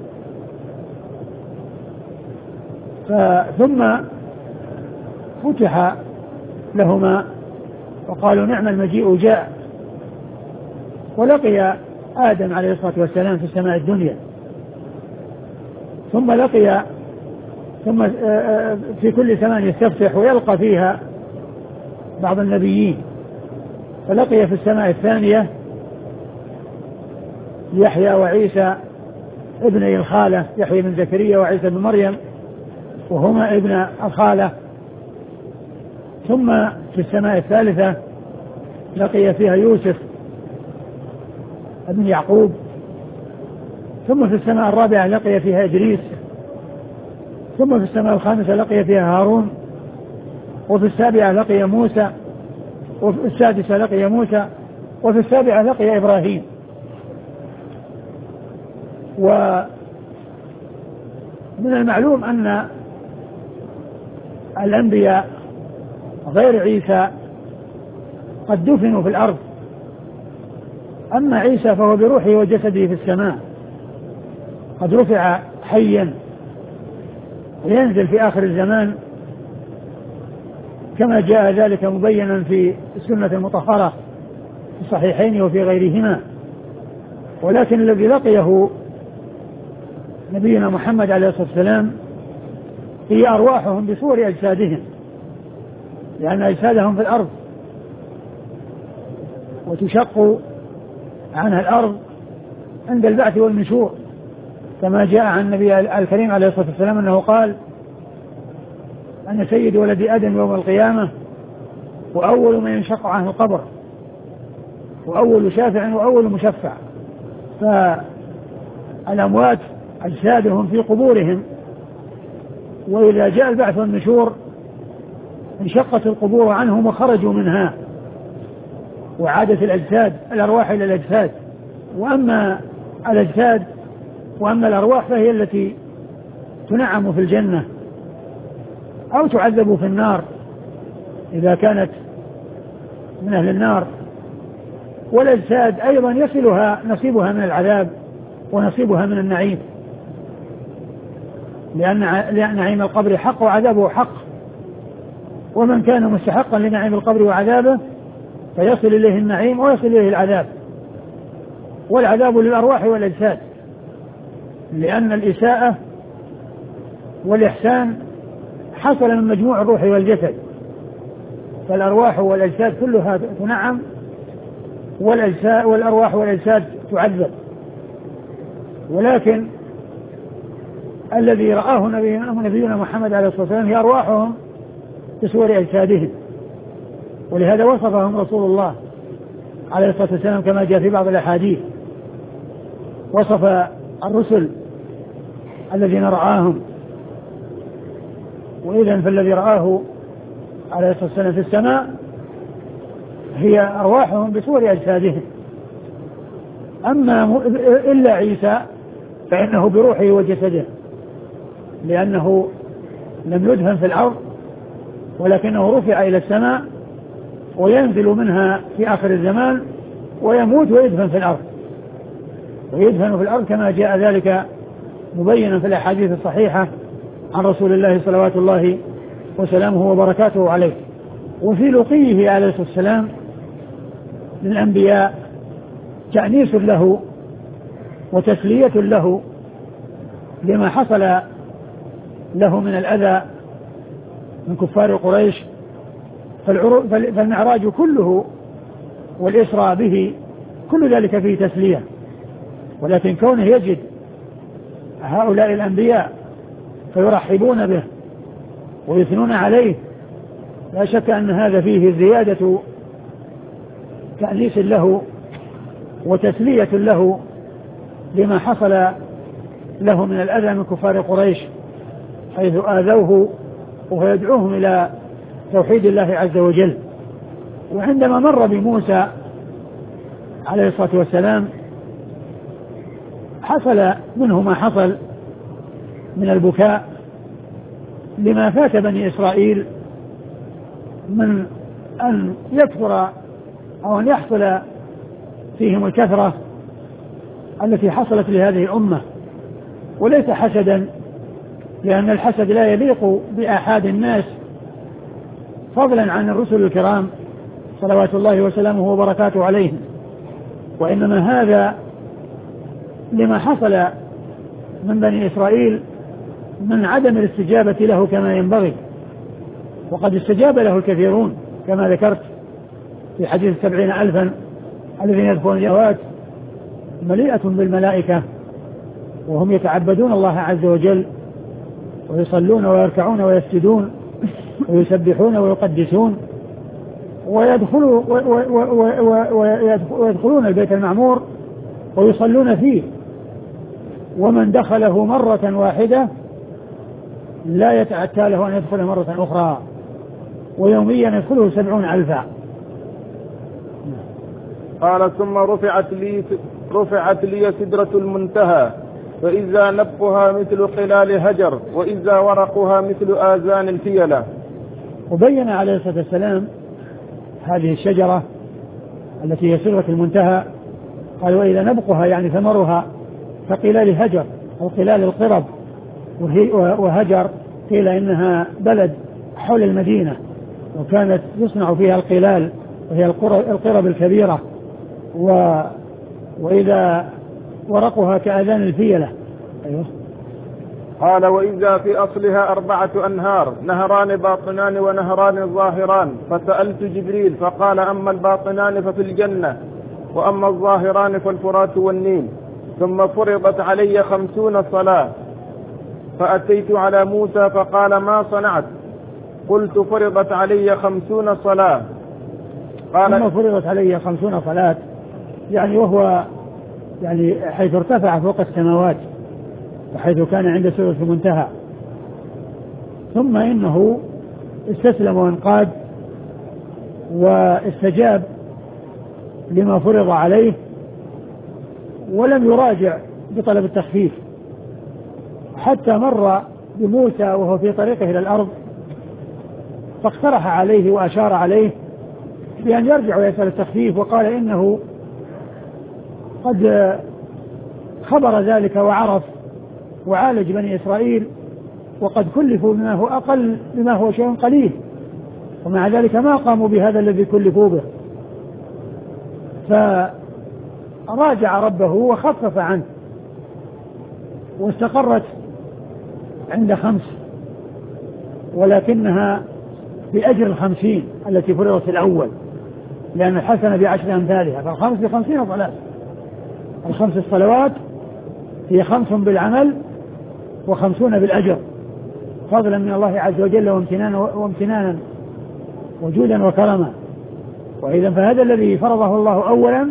ثم فتح لهما وقالوا نعم المجيء جاء. ولقي آدم عليه الصلاة والسلام في السماء الدنيا، ثم لقي ثم في كل سماء يستفتح ويلقى فيها بعض النبيين، فلقي في السماء الثانية يحيى وعيسى ابني الخالة، يحيى بن زكريا وعيسى بن مريم، وهما ابن الخالة. ثم في السماء الثالثة لقي فيها يوسف ابن يعقوب. ثم في السماء الرابعة لقي فيها إدريس. ثم في السماء الخامسة لقي فيها هارون. وفي السابعة لقي موسى. وفي السادسة لقي موسى. وفي السابعة لقي إبراهيم. ومن المعلوم أن الأنبياء غير عيسى قد دفنوا في الأرض، أما عيسى فهو بروحه وجسده في السماء، قد رفع حيا وينزل في آخر الزمان كما جاء ذلك مبينا في السنة المطهرة في الصحيحين وفي غيرهما. ولكن الذي لقيه نبينا محمد عليه الصلاة والسلام هي أرواحهم بصور أجسادهم، لأن أجسادهم في الأرض وتشق عنها الأرض عند البعث والنشور، كما جاء عن النبي الكريم عليه الصلاة والسلام أنه قال: أنا سيد ولد آدم يوم القيامة وأول من ينشق عنه القبر وأول شافع وأول مشفع. فالأموات أجسادهم في قبورهم، وإذا جاء البعث والنشور انشقت القبور عنهم وخرجوا منها وعادت الأجساد الأرواح إلى الأجساد. وأما الأجساد وأما الأرواح فهي التي تنعم في الجنة أو تعذب في النار إذا كانت من أهل النار، والأجساد أيضا يصلها نصيبها من العذاب ونصيبها من النعيم، لأن نعيم القبر حق وعذابه حق، ومن كان مستحقا لنعيم القبر وعذابه فيصل إليه النعيم ويصل إليه العذاب. والعذاب للأرواح والأجساد، لأن الإساءة والإحسان حصل من مجموع الروح والجسد، فالأرواح والأجساد كلها تنعم والأرواح والأجساد تعذب. ولكن الذي رآه نبينا محمد عليه الصلاة والسلام هي أرواحهم بصور أجسادهم، ولهذا وصفهم رسول الله عليه الصلاة والسلام كما جاء في بعض الأحاديث، وصف الرسل الذين رآهم. وإذن فالذي رآه عليه الصلاة والسلام في السماء هي أرواحهم بصور أجسادهم. أما إلا عيسى فإنه بروحه وجسده، لأنه لم يدفن في الأرض ولكنه رفع إلى السماء وينزل منها في آخر الزمان ويموت ويدفن في الأرض ويدفن في الأرض كما جاء ذلك مبينا في الأحاديث الصحيحة عن رسول الله صلوات الله وسلامه وبركاته عليه. وفي لقيه عليه الصلاة والسلام للأنبياء تأنيس له وتسلية له لما حصل له من الأذى من كفار قريش. فالمعراج كله والإسراء به كل ذلك فيه تسلية، ولكن كونه يجد هؤلاء الأنبياء فيرحبون به ويثنون عليه لا شك أن هذا فيه زيادة تأنيس له وتسلية له لما حصل له من الأذى من كفار قريش حيث آذوه ويدعوهم إلى توحيد الله عز وجل. وعندما مر بموسى عليه الصلاة والسلام حصل منه ما حصل من البكاء لما فات بني إسرائيل من أن يكثر أو أن يحصل فيهم الكثرة التي حصلت لهذه الأمة، وليس حسدا، لأن الحسد لا يليق بأحد الناس فضلا عن الرسل الكرام صلوات الله وسلامه وبركاته عليهم، وإنما هذا لما حصل من بني إسرائيل من عدم الاستجابة له كما ينبغي، وقد استجاب له الكثيرون كما ذكرت في حديث سبعين ألفا الذين يدخلون الجوات مليئة بالملائكة وهم يتعبدون الله عز وجل ويصلون ويركعون ويسجدون ويسبحون ويقدسون ويدخلوا ويدخلون البيت المعمور ويصلون فيه، ومن دخله مرة واحدة لا يتأتى له أن يدخل مرة أخرى، ويوميا يدخله سبعون ألفا. قال ثم رفعت لي, رفعت لي سدرة المنتهى فإذا نبقها مثل خلال هجر وإذا ورقها مثل آذان الفيلة. وبين عليه الصلاة والسلام هذه الشجرة التي هي سدرة المنتهى قال وإذا نبقها يعني ثمرها كقلال هجر أو قلال القرب، وهجر قيل إنها بلد حول المدينة وكانت يصنع فيها القلال وهي القرب الكبيرة، و وإذا ورقها كأذان الفيلة. أيوه. قال وإذا في أصلها أربعة أنهار، نهران باطنان ونهران ظاهران، فسألت جبريل فقال أما الباطنان ففي الجنة، وأما الظاهران فالفرات والنيل. ثم فرضت علي خمسون صلاة، فأتيت على موسى فقال ما صنعت؟ قلت فرضت علي خمسون صلاة. قال ثم فرضت علي خمسون صلاة يعني وهو يعني حيث ارتفع فوق السماوات وحيث كان عند سدرة المنتهى، ثم إنه استسلم وانقاد واستجاب لما فرض عليه ولم يراجع بطلب التخفيف، حتى مر بموسى وهو في طريقه إلى الأرض فاقترح عليه وأشار عليه بأن يرجع ويسأل التخفيف، وقال إنه قد خبر ذلك وعرف وعالج بني إسرائيل وقد كلفوا بما هو أقل بما هو شيء قليل، ومع ذلك ما قاموا بهذا الذي كلفوا به، فراجع ربه وخفف عنه واستقرت عند خمس، ولكنها بأجر الخمسين التي فرضت الأول، لأن الحسنة بعشر أمثالها، فالخمس بخمسين صلاة. الخمس الصلوات هي خمس بالعمل وخمسون بالأجر فضلا من الله عز وجل وامتنانا وامتنانا وجودا وكرما. وإذا فهذا الذي فرضه الله أولا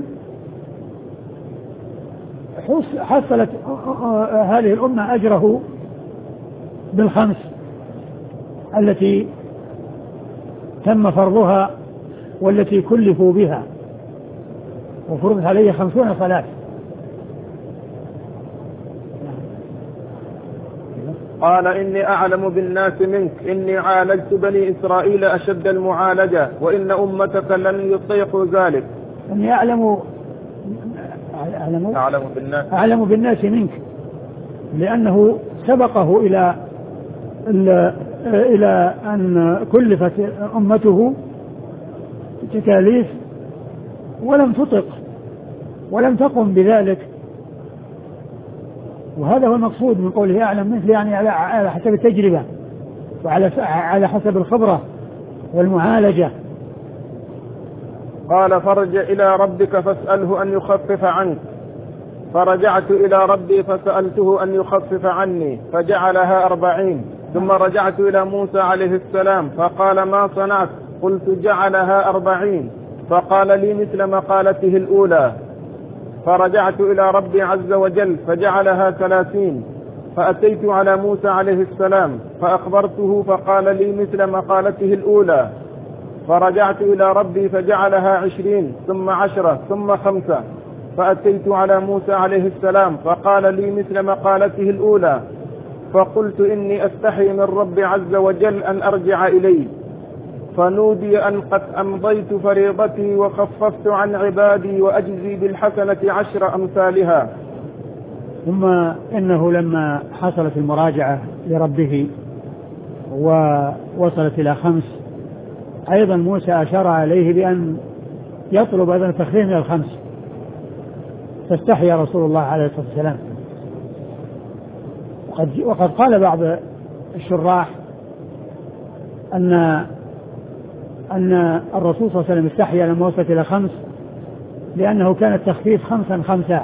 حصلت هذه الأمة أجره بالخمس التي تم فرضها والتي كلفوا بها، وفرضت عليه خمسون صلاة. قال إني أعلم بالناس منك، إني عالجت بني إسرائيل أشد المعالجة، وإن أمتك لن يطيقوا ذلك. إني أعلم أعلم, أعلم, بالناس. أعلم بالناس منك، لأنه سبقه إلى إلى أن كلفت أمته تكاليف ولم تطق ولم تقم بذلك، وهذا هو المقصود من قوله أعلم منك، يعني على حسب التجربة وعلى على حسب الخبرة والمعالجة. قال فرجع إلى ربك فاسأله أن يخفف عنك، فرجعت إلى ربي فسألته أن يخفف عني فجعلها أربعين. ثم رجعت إلى موسى عليه السلام فقال ما صنعت؟ قلت جعلها أربعين، فقال لي مثل مقالته الأولى. فرجعت إلى ربي عز وجل فجعلها ثلاثين. فأتيت على موسى عليه السلام فأخبرته فقال لي مثل مقالته الأولى. فرجعت إلى ربي فجعلها عشرين ثم عشرة ثم خمسة. فأتيت على موسى عليه السلام فقال لي مثل مقالته الأولى. فقلت إني أستحي من ربي عز وجل أن أرجع إليه. فنودي أن قد أمضيت فريضتي وخففت عن عبادي وأجزي بالحسنة عشر أمثالها. ثم إنه لما حصلت المراجعة لربه ووصلت إلى خمس، أيضا موسى أشار عليه بأن يطلب هذا التخفيف من الخمس، فاستحيا رسول الله عليه الصلاة والسلام. وقد, وقد قال بعض الشراح أن أن الرسول صلى الله عليه وسلم استحيا لما وصلت إلى خمس لأنه كان التخفيف خمسا خمسا،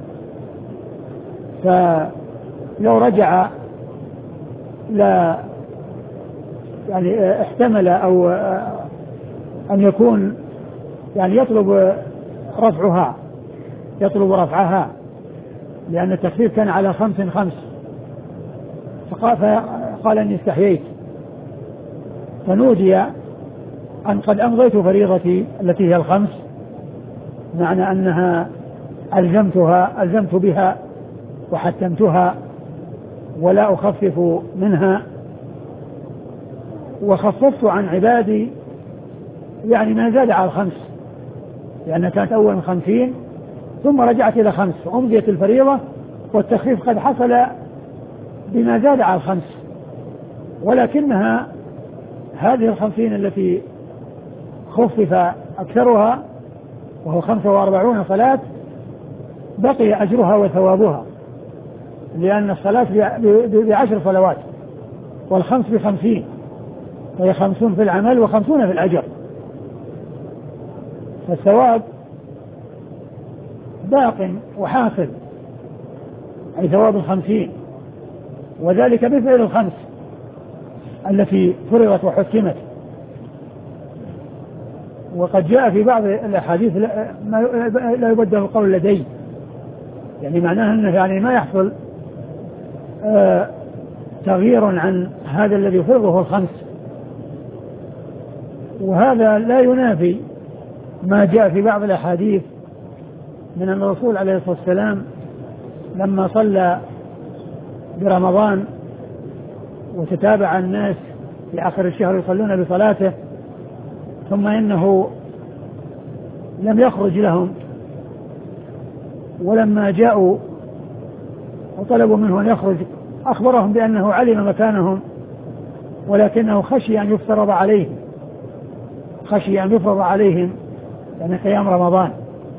فلو رجع لا يعني احتمل أو أن يكون يعني يطلب رفعها يطلب رفعها لأن التخفيف كان على خمس خمس، فقال أني استحييت. فنودي أن قد أمضيت فريضتي التي هي الخمس، معنى أنها ألزمتها ألزمت بها وحتمتها ولا أخفف منها، وخففت عن عبادي يعني ما زاد على الخمس، لأن كانت أول خمسين ثم رجعت إلى خمس وأمضيت الفريضة، والتخفيف قد حصل بما زاد على الخمس، ولكنها هذه الخمسين التي خفف أكثرها وهو خمسة وأربعون صلاة بقي أجرها وثوابها، لأن الصلاة بعشر صلوات والخمس بخمسين، وهي خمسون في العمل وخمسون في الأجر، فالثواب باق وحاصل، أي ثواب الخمسين، وذلك بفعل الخمس التي فرضت وحكمت. وقد جاء في بعض الأحاديث لا يبدل القول لدي، يعني معناه أنه يعني ما يحصل آه تغيير عن هذا الذي فرضه الخمس، وهذا لا ينافي ما جاء في بعض الأحاديث من أن الرسول عليه الصلاة والسلام لما صلى برمضان وتتابع الناس في آخر الشهر يصلون بصلاته، ثم إنه لم يخرج لهم، ولما جاءوا وطلبوا منه أن يخرج أخبرهم بأنه علم مكانهم، ولكنه خشي أن يفترض عليهم خشي أن يفرض عليهم يعني قيام رمضان.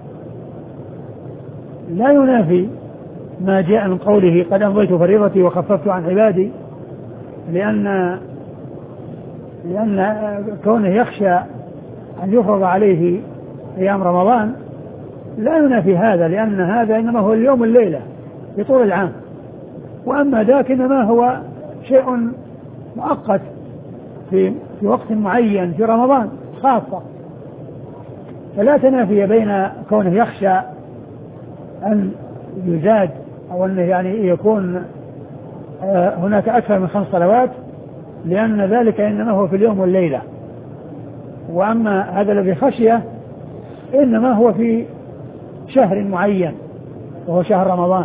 لا ينافي ما جاء من قوله قد أمضيت فريضتي وخففت عن عبادي، لأن لأن كونه يخشى أن يفرض عليه قيام رمضان لا ينافي هذا، لأن هذا إنما هو اليوم الليلة في طول العام، وأما ذاك إنما هو شيء مؤقت في في وقت معين في رمضان خاصة، فلا تنافي بين كونه يخشى أن يزاد أو أنه يعني يكون هناك أكثر من خمس صلوات، لأن ذلك إنما هو في اليوم والليلة، وأما هذا الذي خشيه إنما هو في شهر معين وهو شهر رمضان.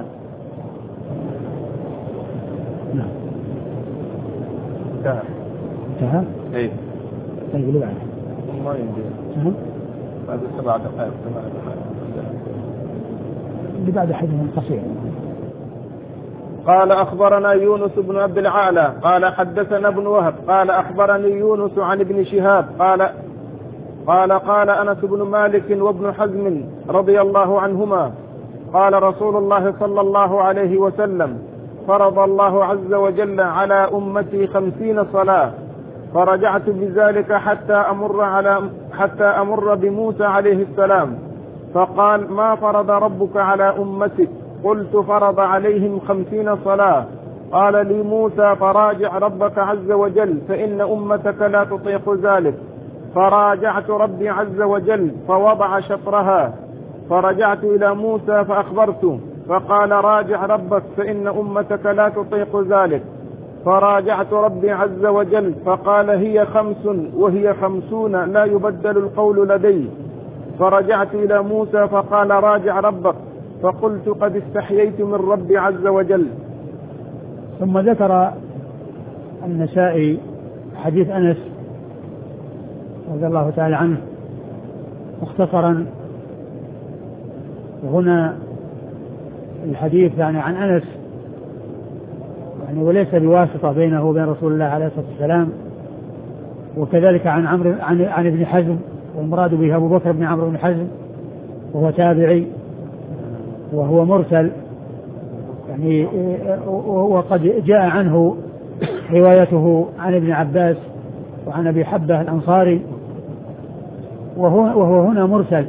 نعم. انتهى. انتهى؟ ايه. طيب اللي بعده. ما يمدي. بعد سبع دقائق ثمان دقائق. اللي بعد حديث قصير. قال أخبرنا يونس بن عبد العالى قال حدثنا ابن وهب قال أخبرني يونس عن ابن شهاب قال قال قال أنس بن مالك وابن حزم رضي الله عنهما قال رسول الله صلى الله عليه وسلم فرض الله عز وجل على أمتي خمسين صلاة، فرجعت بذلك حتى أمر على حتى أمر بموسى عليه السلام فقال ما فرض ربك على أمتك؟ قلت فرض عليهم خمسين صلاة. قال لي موسى فراجع ربك عز وجل فإن أمتك لا تطيق ذلك. فراجعت ربي عز وجل فوضع شطرها، فرجعت إلى موسى فأخبرته فقال راجع ربك فإن أمتك لا تطيق ذلك. فراجعت ربي عز وجل فقال هي خمس وهي خمسون لا يبدل القول لدي. فرجعت إلى موسى فقال راجع ربك، فقلت قد استحييت من ربي عز وجل. ثم ذكر النسائي حديث أنس رضي الله تعالى عنه مختصرا، وهنا الحديث يعني عن أنس يعني وليس بواسطة بينه وبين رسول الله عليه الصلاة والسلام، وكذلك عن عمرو عن, عن ابن حزم، والمراد به أبو بكر بن عمرو بن حزم وهو تابعي وهو مرسل يعني، وقد جاء عنه روايته عن ابن عباس وعن أبي حبة الأنصاري، وهو, وهو هنا مرسل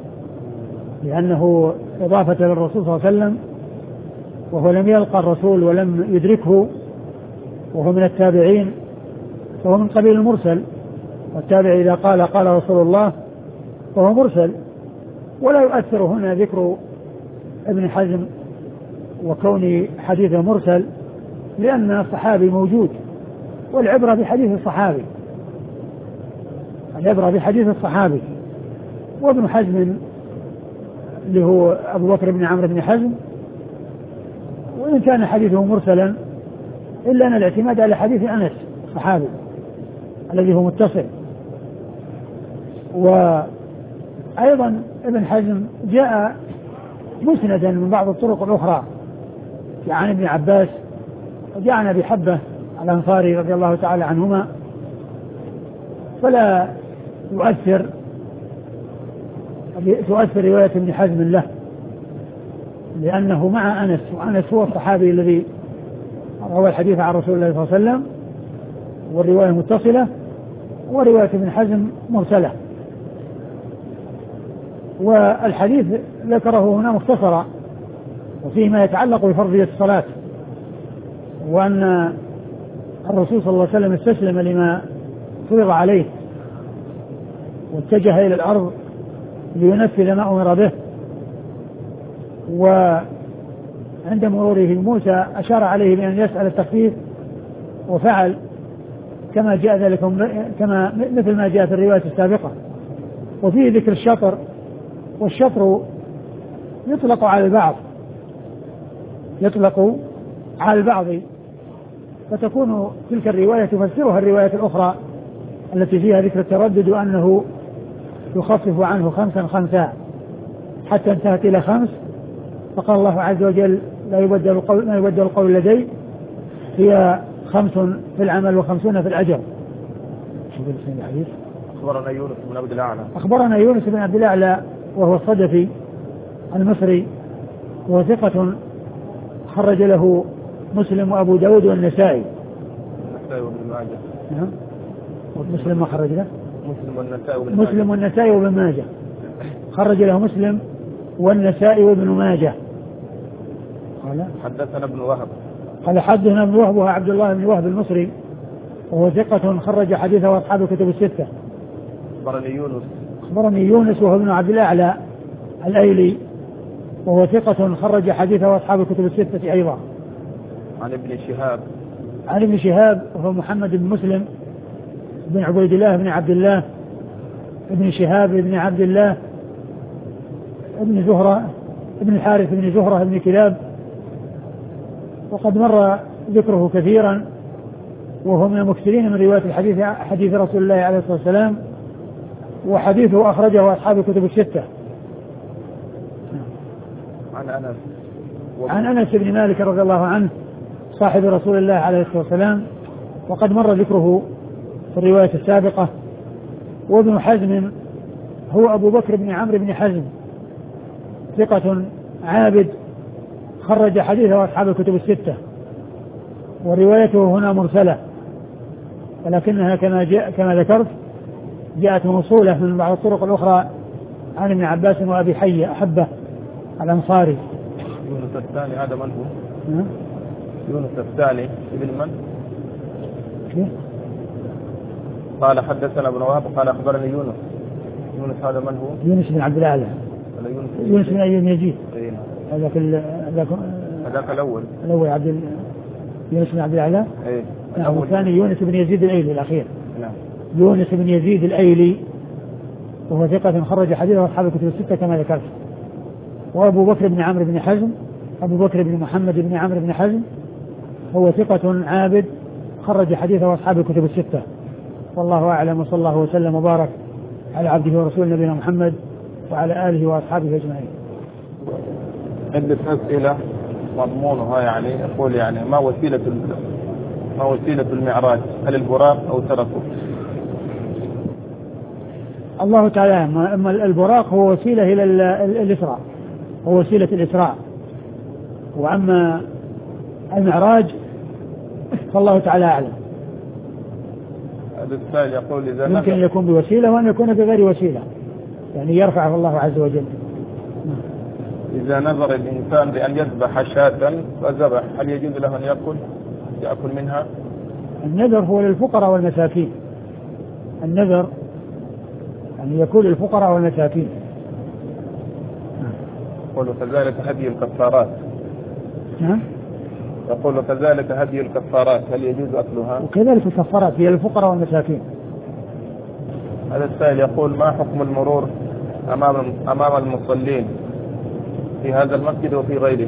لأنه إضافة للرسول صلى الله عليه وسلم، وهو لم يلقى الرسول ولم يدركه وهو من التابعين، فهو من قبيل المرسل، والتابع إذا قال قال رسول الله فهو مرسل. ولا يؤثر هنا ذكر ابن حزم وكون حديثه مرسل، لأن الصحابي موجود، والعبرة بحديث الصحابي العبرة بحديث الصحابي وابن حزم اللي هو أبو بكر بن عمرو بن حزم، وإن كان حديثه مرسلا إلا أن الاعتماد على حديث أنس الصحابي الذي هو متصل. وأيضا ابن حزم جاء مسندا من بعض الطرق الأخرى عن ابن عباس وجاء عن أبي حبة الأنصاري رضي الله تعالى عنهما، فلا يؤثر تؤثر رواية ابن حزم له، لأنه مع أنس، وأنس هو الصحابي الذي روى الحديث عن رسول الله صلى الله عليه وسلم، والرواية متصلة، ورواية ابن حزم مرسلة. والحديث ذكره هنا مختصرا، وفيه ما يتعلق بفرضية الصلاة، وأن الرسول صلى الله عليه وسلم استسلم لما فرض عليه واتجه إلى الأرض لينفذ ما أمر به، وعند مروره موسى أشار عليه بأن يسأل التخفيف وفعل كما جاء ذلك كما مثل ما جاء في الرواية السابقة. وفيه ذكر الشطر، والشطر يطلق على البعض يطلق على البعض فتكون تلك الرواية تفسرها الرواية الأخرى التي فيها ذكر التردد، وأنه يخفف عنه خمسا خمسا حتى انتهت إلى خمس، فقال الله عز وجل لا يبدل القول, لا يبدل القول لدي، هي خمس في العمل وخمسون في الأجر. أخبرنا يونس بن عبد الأعلى أخبرنا يونس بن عبد الأعلى وهو الصدفي المصري، وهو ثقة خرج له مسلم وأبو داود والنسائي. النسائي وابن ماجه. نعم. مسلم ما خرج له؟ مسلم والنسائي وابن ماجه. مسلم والنسائي وابن ماجه. خرج له مسلم والنسائي وابن ماجه. قال حدثنا ابن وهب. قال حدثنا ابن وهب وهو عبد الله بن وهب المصري، وهو ثقة خرج حديثه أصحاب الكتب الستة. أخبرني يونس. أخبرني يونس وهو ابن عبد الأعلى الأيلي، وهو ثقة خرج حديثه أصحاب الكتب الستة أيضا. عن ابن شهاب. عن ابن شهاب وهو محمد بن مسلم بن عبيد الله بن عبد الله ابن شهاب بن عبد الله ابن زهرة ابن الحارث بن زهرة بن كلاب، وقد مر ذكره كثيرا، وهو من المكثرين من رواية الحديث حديث رسول الله عليه الصلاة والسلام، وحديثه أخرجه أصحاب الكتب الستة. عن أنس عن أنس بن مالك رضي الله عنه صاحب رسول الله عليه الصلاة والسلام، وقد مر ذكره في الرواية السابقة. وابن حزم هو أبو بكر بن عمرو بن حزم، ثقة عابد خرج حديثه أصحاب الكتب الستة، وروايته هنا مرسلة، ولكنها كما جاء كما ذكرت جاءت موصولة من بعض الطرق الأخرى عن ابن عباس وأبي حية أحبه الأنصاري. يونس الثاني هذا من هو؟ نعم. يونس الثاني ابن من؟ كيف؟ قال حدثنا ابن وهب قال أخبرني يونس. يونس هذا من هو؟ يونس بن عبد الأعلى. يونس, يونس بن أيوب يزيد. أيه. هذاك ال... هذاك هذاك الأول. الأول عبد ال... يونس بن عبد الأعلى. إيه. نعم. الثاني يونس بن يزيد الأيلي الأخير. نعم. يونس بن يزيد الأيلي، وهو ثقة خرج حديثه أصحاب الكتب الستة كما ذكرت. وأبو بكر بن عمرو بن حزم أبو بكر بن محمد بن عمرو بن حزم هو ثقة عابد خرج حديثه أصحاب الكتب الستة. والله أعلم، وصلى الله وسلم وبارك على عبده ورسوله نبينا محمد وعلى آله وأصحابه أجمعين. عدة أسئلة مضمونها يعني يقول يعني ما وسيلة ما وسيلة المعراج؟ هل البراق أو تركه؟ الله تعالى أما البراق هو وسيلة إلى الإسراء، هو وسيلة الإسراء، وأما المعراج فالله تعالى أعلم. هذا السائل يقول إذا ممكن أن يكون بوسيلة وأن يكون بغير وسيلة، يعني يرفعه الله عز وجل. إذا نظر الإنسان بأن يذبح شاة فذبح، هل يجوز له أن يأكل يأكل منها؟ النذر هو للفقراء والمساكين، النذر أن يكون للفقراء والمساكين. يقول كذلك هدي الكفارات. نعم. يقول كذلك هدي الكفارات، هل يجوز أكلها؟ وكذلك الكفارات هي للفقراء والمساكين. هذا السائل يقول ما حكم المرور أمام أمام المصلين في هذا المسجد وفي غيره؟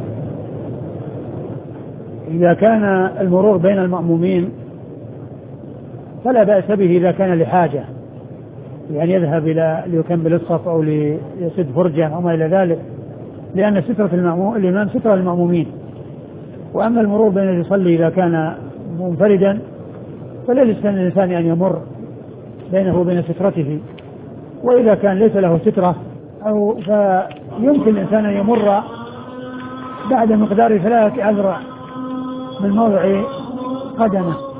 إذا كان المرور بين المأمومين فلا بأس به إذا كان لحاجة، يعني يذهب إلى ليكمل الصف أو ليسد فرجة أو ما إلى ذلك، لأن سترة المأموم الإمام سترة المأمومين. وأما المرور بين المصلي إذا كان منفردا فليس الإنسان أن يمر بينه وبين سترته، وإذا كان ليس له سترة أو فيمكن الإنسان أن يمر بعد مقدار ثلاثة أذرع من موضع قدمه.